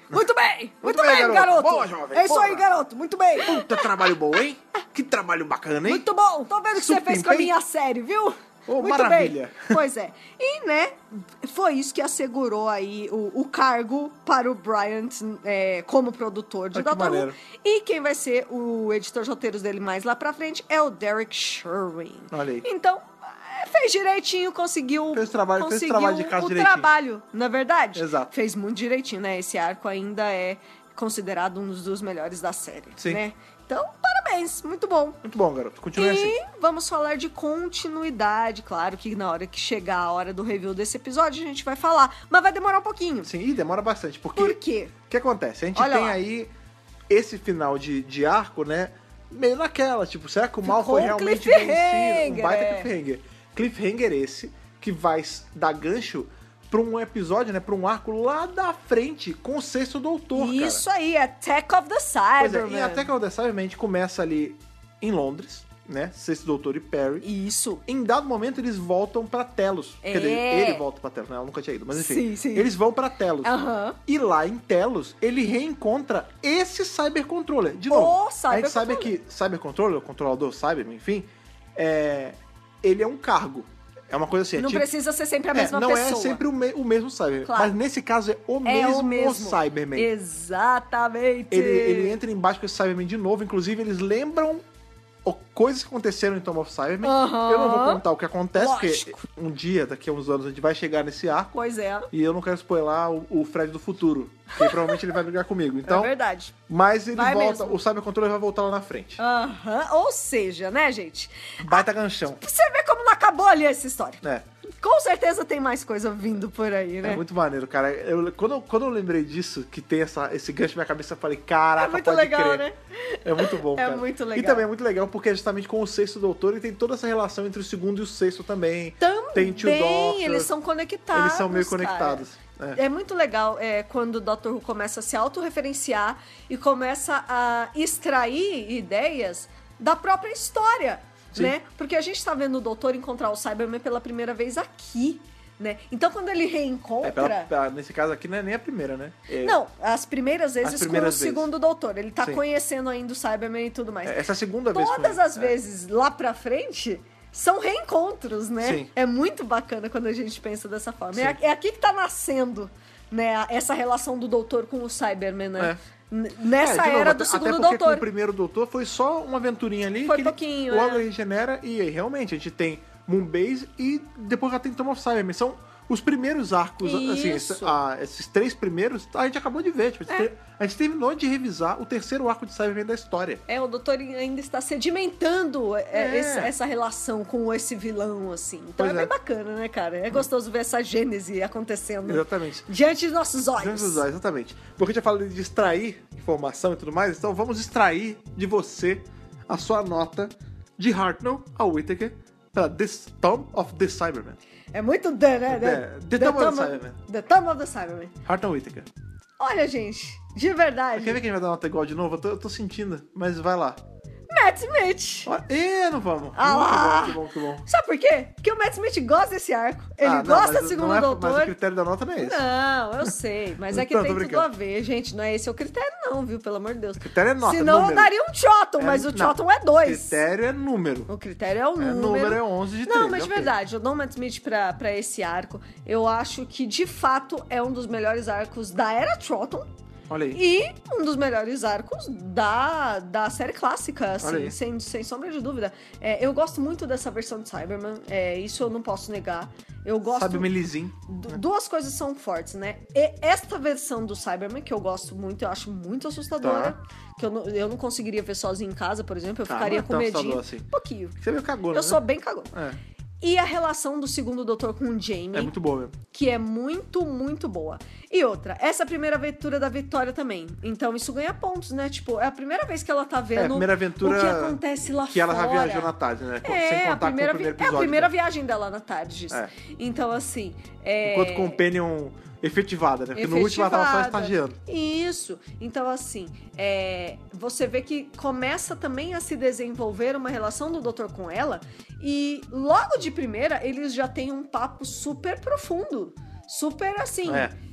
Muito bem! Muito, bem, bem, garoto. garoto! Boa, jovem, É isso aí, boa. garoto! Muito bem! Puta trabalho bom, hein? Que trabalho bacana, hein? Muito bom! Tô vendo o que você fez com a Supimpen. minha série, viu? Ô, Muito maravilha. bem. Pois é. E, né, foi isso que assegurou aí o, o cargo para o Bryant é, como produtor de Ah, que Doctor Who. maneiro. E quem vai ser o editor de roteiros dele mais lá pra frente é o Derek Sherwin. Olha aí. Então, é, fez direitinho, conseguiu... Fez o trabalho- fez o conseguiu trabalho de casa o direitinho. trabalho, na verdade. Exato. Fez muito direitinho, né? Esse arco ainda é considerado um dos melhores da série, Sim. né? Então, parabéns, muito bom. Muito bom, garoto. Continue E assim. vamos falar de continuidade, claro que na hora que chegar a hora do review desse episódio a gente vai falar, mas vai demorar um pouquinho. Sim, e demora bastante, porque... Por quê? O que acontece? A gente Olha tem lá. aí esse final de, de arco, né? Meio naquela, tipo, será que o mal Ficou foi um realmente cliffhanger, vencido? Um baita é. cliffhanger. Cliffhanger esse, que vai dar gancho pra um episódio, né? Pra um arco lá da frente, com o sexto doutor, Isso cara. aí, Attack of the Pois é, Cybermen. e até que o Cyberman a gente começa ali em Londres, né? Sexto doutor e Perry. Isso. Em dado momento, eles voltam pra Telos. É. Quer dizer, ele volta pra Telos, né? Ela nunca tinha ido, mas enfim. Sim, sim. Eles vão pra Telos. Aham. E lá em Telos, ele reencontra esse Cybercontroller. De novo, O a gente sabe Cybercontroller. que Cybercontroller, o controlador Cyberman, enfim, é... ele é um cargo. É uma coisa assim. é Não tipo- precisa ser sempre a é, mesma não pessoa. é sempre o, me- o mesmo Cyberman. Claro. Mas nesse caso é o É mesmo, o mesmo. Cyberman. Exatamente. Ele, ele entra embaixo com esse Cyberman de novo. Inclusive, eles lembram o- coisas que aconteceram em Tomb of Cyberman. Aham. Eu não vou contar o que acontece, Lógico. porque um dia, daqui a uns anos, a gente vai chegar nesse arco. Pois é. E eu não quero spoiler o, o Fred do futuro. Porque provavelmente ele vai brigar comigo. Então, é verdade. mas ele Vai volta, mesmo. o Cybercontroller vai voltar lá na frente. Aham. Ou seja, né, gente? Baita ganchão. Você vê como não acabou ali essa história. É, Com certeza tem mais coisa vindo por aí, né? é muito maneiro, cara. Eu, quando, eu- quando eu lembrei disso, que tem essa, esse gancho na minha cabeça, eu falei, caraca, É muito pode legal, crer. né? É muito bom, É cara. muito E legal. também é muito legal porque é justamente com o sexto doutor e tem toda essa relação entre o segundo e o sexto também. Também, Tem Tio Doctor. eles são conectados. Eles são meio cara. conectados. É. É muito legal é, quando o Doctor Who começa a se autorreferenciar e começa a extrair ideias da própria história, Sim. né? Porque a gente tá vendo o Doutor encontrar o Cyberman pela primeira vez aqui, né? Então quando ele reencontra... É, pela- pela- nesse caso aqui não é nem a primeira, né? É- Não, as primeiras vezes As primeiras com o vezes. segundo Doutor. Ele tá Sim. conhecendo ainda o Cyberman e tudo mais. é- Essa é a segunda vez. com Todas ele. as É. vezes lá pra frente são reencontros, né? Sim. É muito bacana quando a gente pensa dessa forma. Sim. É, é aqui que tá nascendo, né, a- essa relação do Doutor com o Cyberman, né? N- Nessa É, de novo, era até- do segundo até porque Doutor. com o primeiro doutor foi só uma aventurinha ali. Foi que ele- pouquinho, O é. Ogre regenera e aí, realmente a gente tem Moonbase e depois já tem Tomb of Cyberman. São os primeiros arcos, assim, Isso. esse- ah, esses três primeiros, a gente acabou de ver. Tipo, É. A gente terminou de revisar o terceiro arco de Cyberman da história. É, o Doutor ainda está sedimentando é, É. esse- essa relação com esse vilão, assim. Então Pois é bem é. bacana, né, cara? É gostoso ver essa gênese acontecendo Exatamente. diante de nossos olhos. Vamos usar, exatamente. Porque a gente já falou de extrair informação e tudo mais, então vamos extrair de você a sua nota de Hartnell a Whittaker para The Tomb of the Cyberman. É muito The, né? The- The Tomb of the Cyberman. The Tomb of the Cyberman. Hartnell Whittaker. Olha, gente, de verdade. Quer ver que a gente vai dar nota igual de novo? Eu tô, eu tô sentindo, mas vai lá. Matt Smith. Ó, Ê, não vamos. Ah lá. Muito bom, que bom, que bom. Sabe por quê? Porque o Matt Smith gosta desse arco. Ele Ah, não, gosta mas do segundo não é- doutor. Mas o critério da nota não é esse. Não, eu sei. Mas é que Não, tem tô tudo brincando. a ver, gente. Não é esse o critério, não, viu? Pelo amor de Deus. O critério é nota, Senão eu número. daria um Choton, mas É, o não. Choton é dois. Critério é número. O critério é o É, número. número é onze de Não, treze, mas de ok. verdade, eu dou o Matt Smith pra, pra esse arco. Eu acho que, de fato, é um dos melhores arcos da Era Troughton. Olha aí. E um dos melhores arcos da, da série clássica, Olha assim, aí. sem, sem sombra de dúvida. É, eu gosto muito dessa versão de Cyberman, é, isso eu não posso negar. Eu gosto... Sabe o Melizin. Du- Duas coisas são fortes, né? E esta versão do Cyberman, que eu gosto muito, eu acho muito assustadora. Tá. Que eu não, eu não conseguiria ver sozinho em casa, por exemplo. Eu Tá, ficaria não é com tão medinho. assustador assim. Um pouquinho. Você meio cagou, né? Eu sou bem cagona. É, E a relação do segundo doutor com o Jamie, é muito boa mesmo. que é muito, muito boa. E outra, essa é a primeira aventura da Vitória também. Então isso ganha pontos, né? Tipo, é a primeira vez que ela tá vendo É, a primeira aventura o que acontece lá que ela já fora. viajou na tarde, né? Sem É, contar a primeira, com o vi- primeiro é episódio. a primeira né? viagem dela na tarde. É. Então, assim... É... Enquanto Companion efetivada, né? Porque no último ela tava só Efetivada. estagiando. Isso. Então, assim, é, você vê que começa também a se desenvolver uma relação do doutor com ela e logo de primeira eles já têm um papo super profundo. Super, assim, É.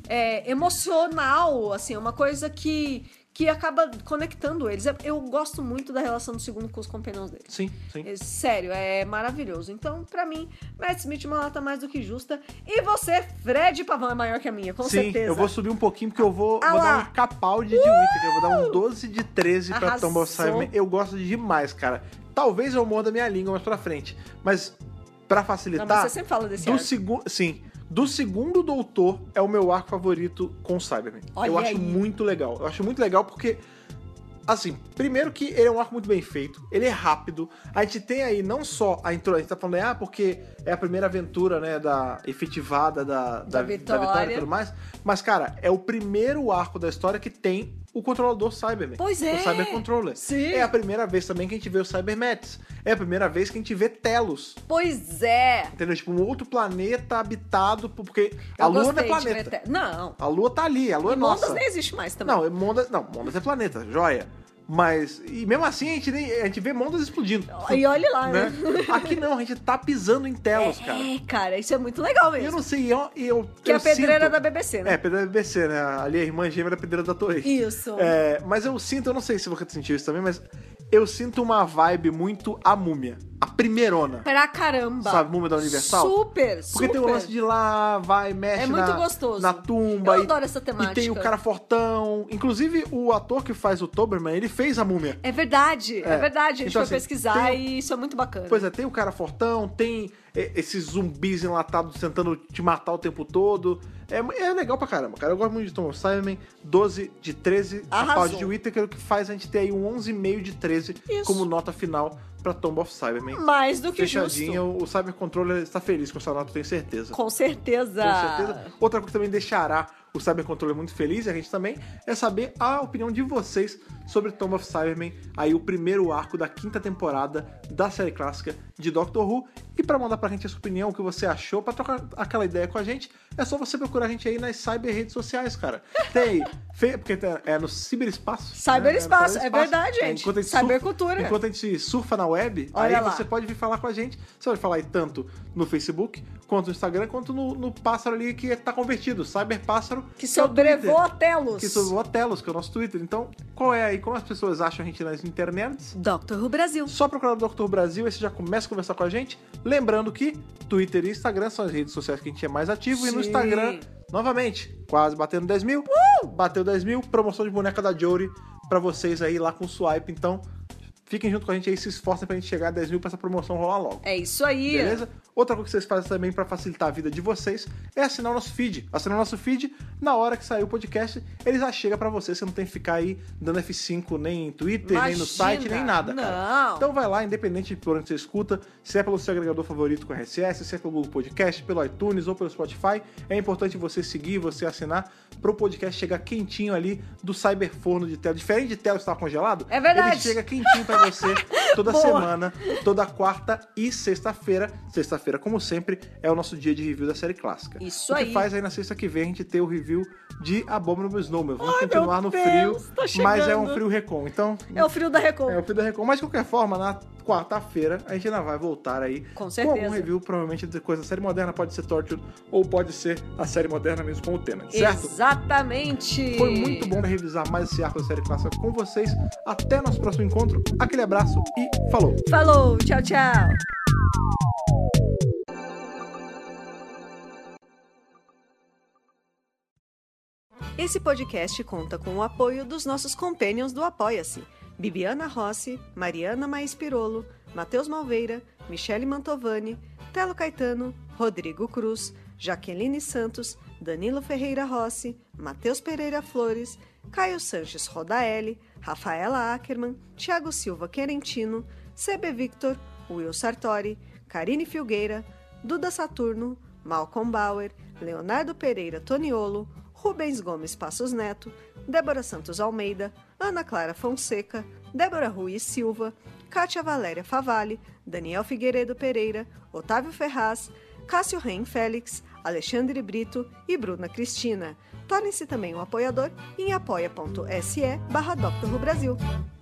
é, emocional, assim, uma coisa que, que acaba conectando eles. Eu gosto muito da relação do segundo com os companions dele. Sim, sim. É, sério, é maravilhoso. Então, pra mim, Matt Smith uma nota mais do que justa. E você, Fred Pavão, é maior que a minha, com Sim, certeza. eu vou subir um pouquinho porque eu vou, Ah vou lá. dar um Capaldi de Whittaker. Eu vou dar um doze de treze pra Arrasou. Tomb of Cybermen. Eu gosto demais, cara. Talvez eu morda minha língua mais pra frente. Mas, pra facilitar... Não, mas você sempre fala desse do arco. segundo, sim, do segundo Doutor é o meu arco favorito com o Cybermen. Olha eu acho aí. muito legal. Eu acho muito legal porque... Assim, primeiro que ele é um arco muito bem feito, ele é rápido. A gente tem aí não só a intro, a gente tá falando aí, ah, porque é a primeira aventura, né, da efetivada da, da, Da da Vitória. vitória e tudo mais. Mas, cara, é o primeiro arco da história que tem o controlador Cyberman. Pois é. O Cyber Controller. Sim. É a primeira vez também que a gente vê o Cybernetics. É a primeira vez que a gente vê Telos. Pois é. Entendeu? Tipo, um outro planeta habitado, por- porque Eu a Lua não é gostei de planeta. ver te- Não. A Lua tá ali, a Lua é E Mondas nossa. nem existe mais também. Não, é Mondas, não, Mondas é planeta, joia. Mas, e mesmo assim a gente, nem, a gente vê Mondas explodindo. E olha lá, né? né? Aqui não, a gente tá pisando em Telos, cara. É, cara, isso é muito legal E mesmo. eu não sei, eu, eu Que é eu a pedreira sinto- da B B C, né? É, pedreira da B B C, né? Ali a irmã gêmea da pedreira da Toei. Isso. É, mas eu sinto, eu não sei se você sentiu isso também, mas eu sinto uma vibe muito a múmia. A primeirona. Pra caramba. Sabe, múmia da Universal? Super, Porque super. tem o lance de ir lá, vai, mexe É muito na, gostoso. na tumba. Eu e, adoro essa temática. E tem o cara fortão. Inclusive, o ator que faz o Toberman, ele fez a múmia. É verdade, é, É. verdade. A gente Então, foi assim, pesquisar tem- e isso é muito bacana. Pois é, tem o cara fortão, tem é, esses zumbis enlatados tentando te matar o tempo todo. É, é legal pra caramba, cara. Eu gosto muito de Tom Simon. doze de treze. A Arrasou. pauta de Whittaker, o que faz a gente ter aí um onze vírgula cinco de treze Isso. como nota final pra Tomb of Cybermen. Mais do que Fechadinho, justo. o Cyber Controller está feliz com essa nota, tenho certeza. Com certeza. Com certeza. Outra coisa que também deixará o Cyber Controller muito feliz, e a gente também, é saber a opinião de vocês sobre Tomb of Cybermen, aí o primeiro arco da quinta temporada da série clássica de Doctor Who. E pra mandar pra gente a sua opinião, o que você achou, pra trocar aquela ideia com a gente, é só você procurar a gente aí nas cyber redes sociais, cara. Tem aí, fe- porque tem- é no ciberespaço. Cyberespaço, né? é verdade, gente. enquanto a gente Cybercultura. surfa- Enquanto a gente surfa na web, Olha aí lá. você pode vir falar com a gente. Você pode falar aí tanto no Facebook, quanto no Instagram, quanto no, no pássaro ali que tá convertido, Cyberpássaro. Que é o sobrevoo Twitter. a Telos. Que sobrevoo a Telos, que é o nosso Twitter. Então, qual é aí? Como as pessoas acham a gente nas internets? Doctor Who Brasil. Só procurar o doutor Brasil, aí você já começa a conversar com a gente. Lembrando que Twitter e Instagram são as redes sociais que a gente é mais ativo. E no Sim. Instagram, novamente, quase batendo dez mil. Bateu dez mil, promoção de boneca da Jory pra vocês aí lá com o swipe. Então, fiquem junto com a gente aí, se esforcem pra gente chegar a dez mil pra essa promoção rolar logo. É isso aí. Beleza? Outra coisa que vocês fazem também pra facilitar a vida de vocês é assinar o nosso feed. Assinar o nosso feed, na hora que sair o podcast, ele já chega pra você. Você não tem que ficar aí dando F cinco nem em Twitter, nem no Imagina. site, nem nada, cara. Não. Então vai lá, independente de por onde você escuta, se é pelo seu agregador favorito com R S S, se é pelo Google Podcast, pelo iTunes ou pelo Spotify, é importante você seguir, você assinar pro podcast chegar quentinho ali do Cyberforno de Telo. Diferente de Telo que estava congelado, É verdade. ele chega quentinho pra você toda Boa. semana, toda quarta e sexta-feira. Sexta-feira, como sempre, é o nosso dia de review da série clássica. Isso o que aí. faz aí na sexta que vem a gente ter o review de Abominable Snowman. Vamos Ai, continuar meu no Deus, frio, tá mas é um chegando. frio recon. Então, É o frio da Recon. é o frio da Recon. Mas de qualquer forma, na quarta-feira a gente ainda vai voltar aí Com com certeza. algum review, provavelmente de coisa da série moderna, pode ser Torture ou pode ser a série moderna mesmo com o Tenant, certo? Exatamente. Foi muito bom revisar mais esse arco da série clássica com vocês. Até nosso próximo encontro. Aquele abraço e falou! Falou, tchau, tchau. Esse podcast conta com o apoio dos nossos companions do Apoia-se: Bibiana Rossi, Mariana Maes Pirolo, Matheus Malveira, Michele Mantovani, Telo Caetano, Rodrigo Cruz, Jaqueline Santos, Danilo Ferreira Rossi, Matheus Pereira Flores, Caio Sanches Rodaelli, Rafaela Ackerman, Thiago Silva Querentino, C B Victor, Will Sartori, Karine Filgueira, Duda Saturno, Malcolm Bauer, Leonardo Pereira Toniolo, Rubens Gomes Passos Neto, Débora Santos Almeida, Ana Clara Fonseca, Débora Rui Silva, Kátia Valéria Favalli, Daniel Figueiredo Pereira, Otávio Ferraz, Cássio Reim Félix, Alexandre Brito e Bruna Cristina. Torne-se também um apoiador em apoia.se barra Doctor Who Brasil.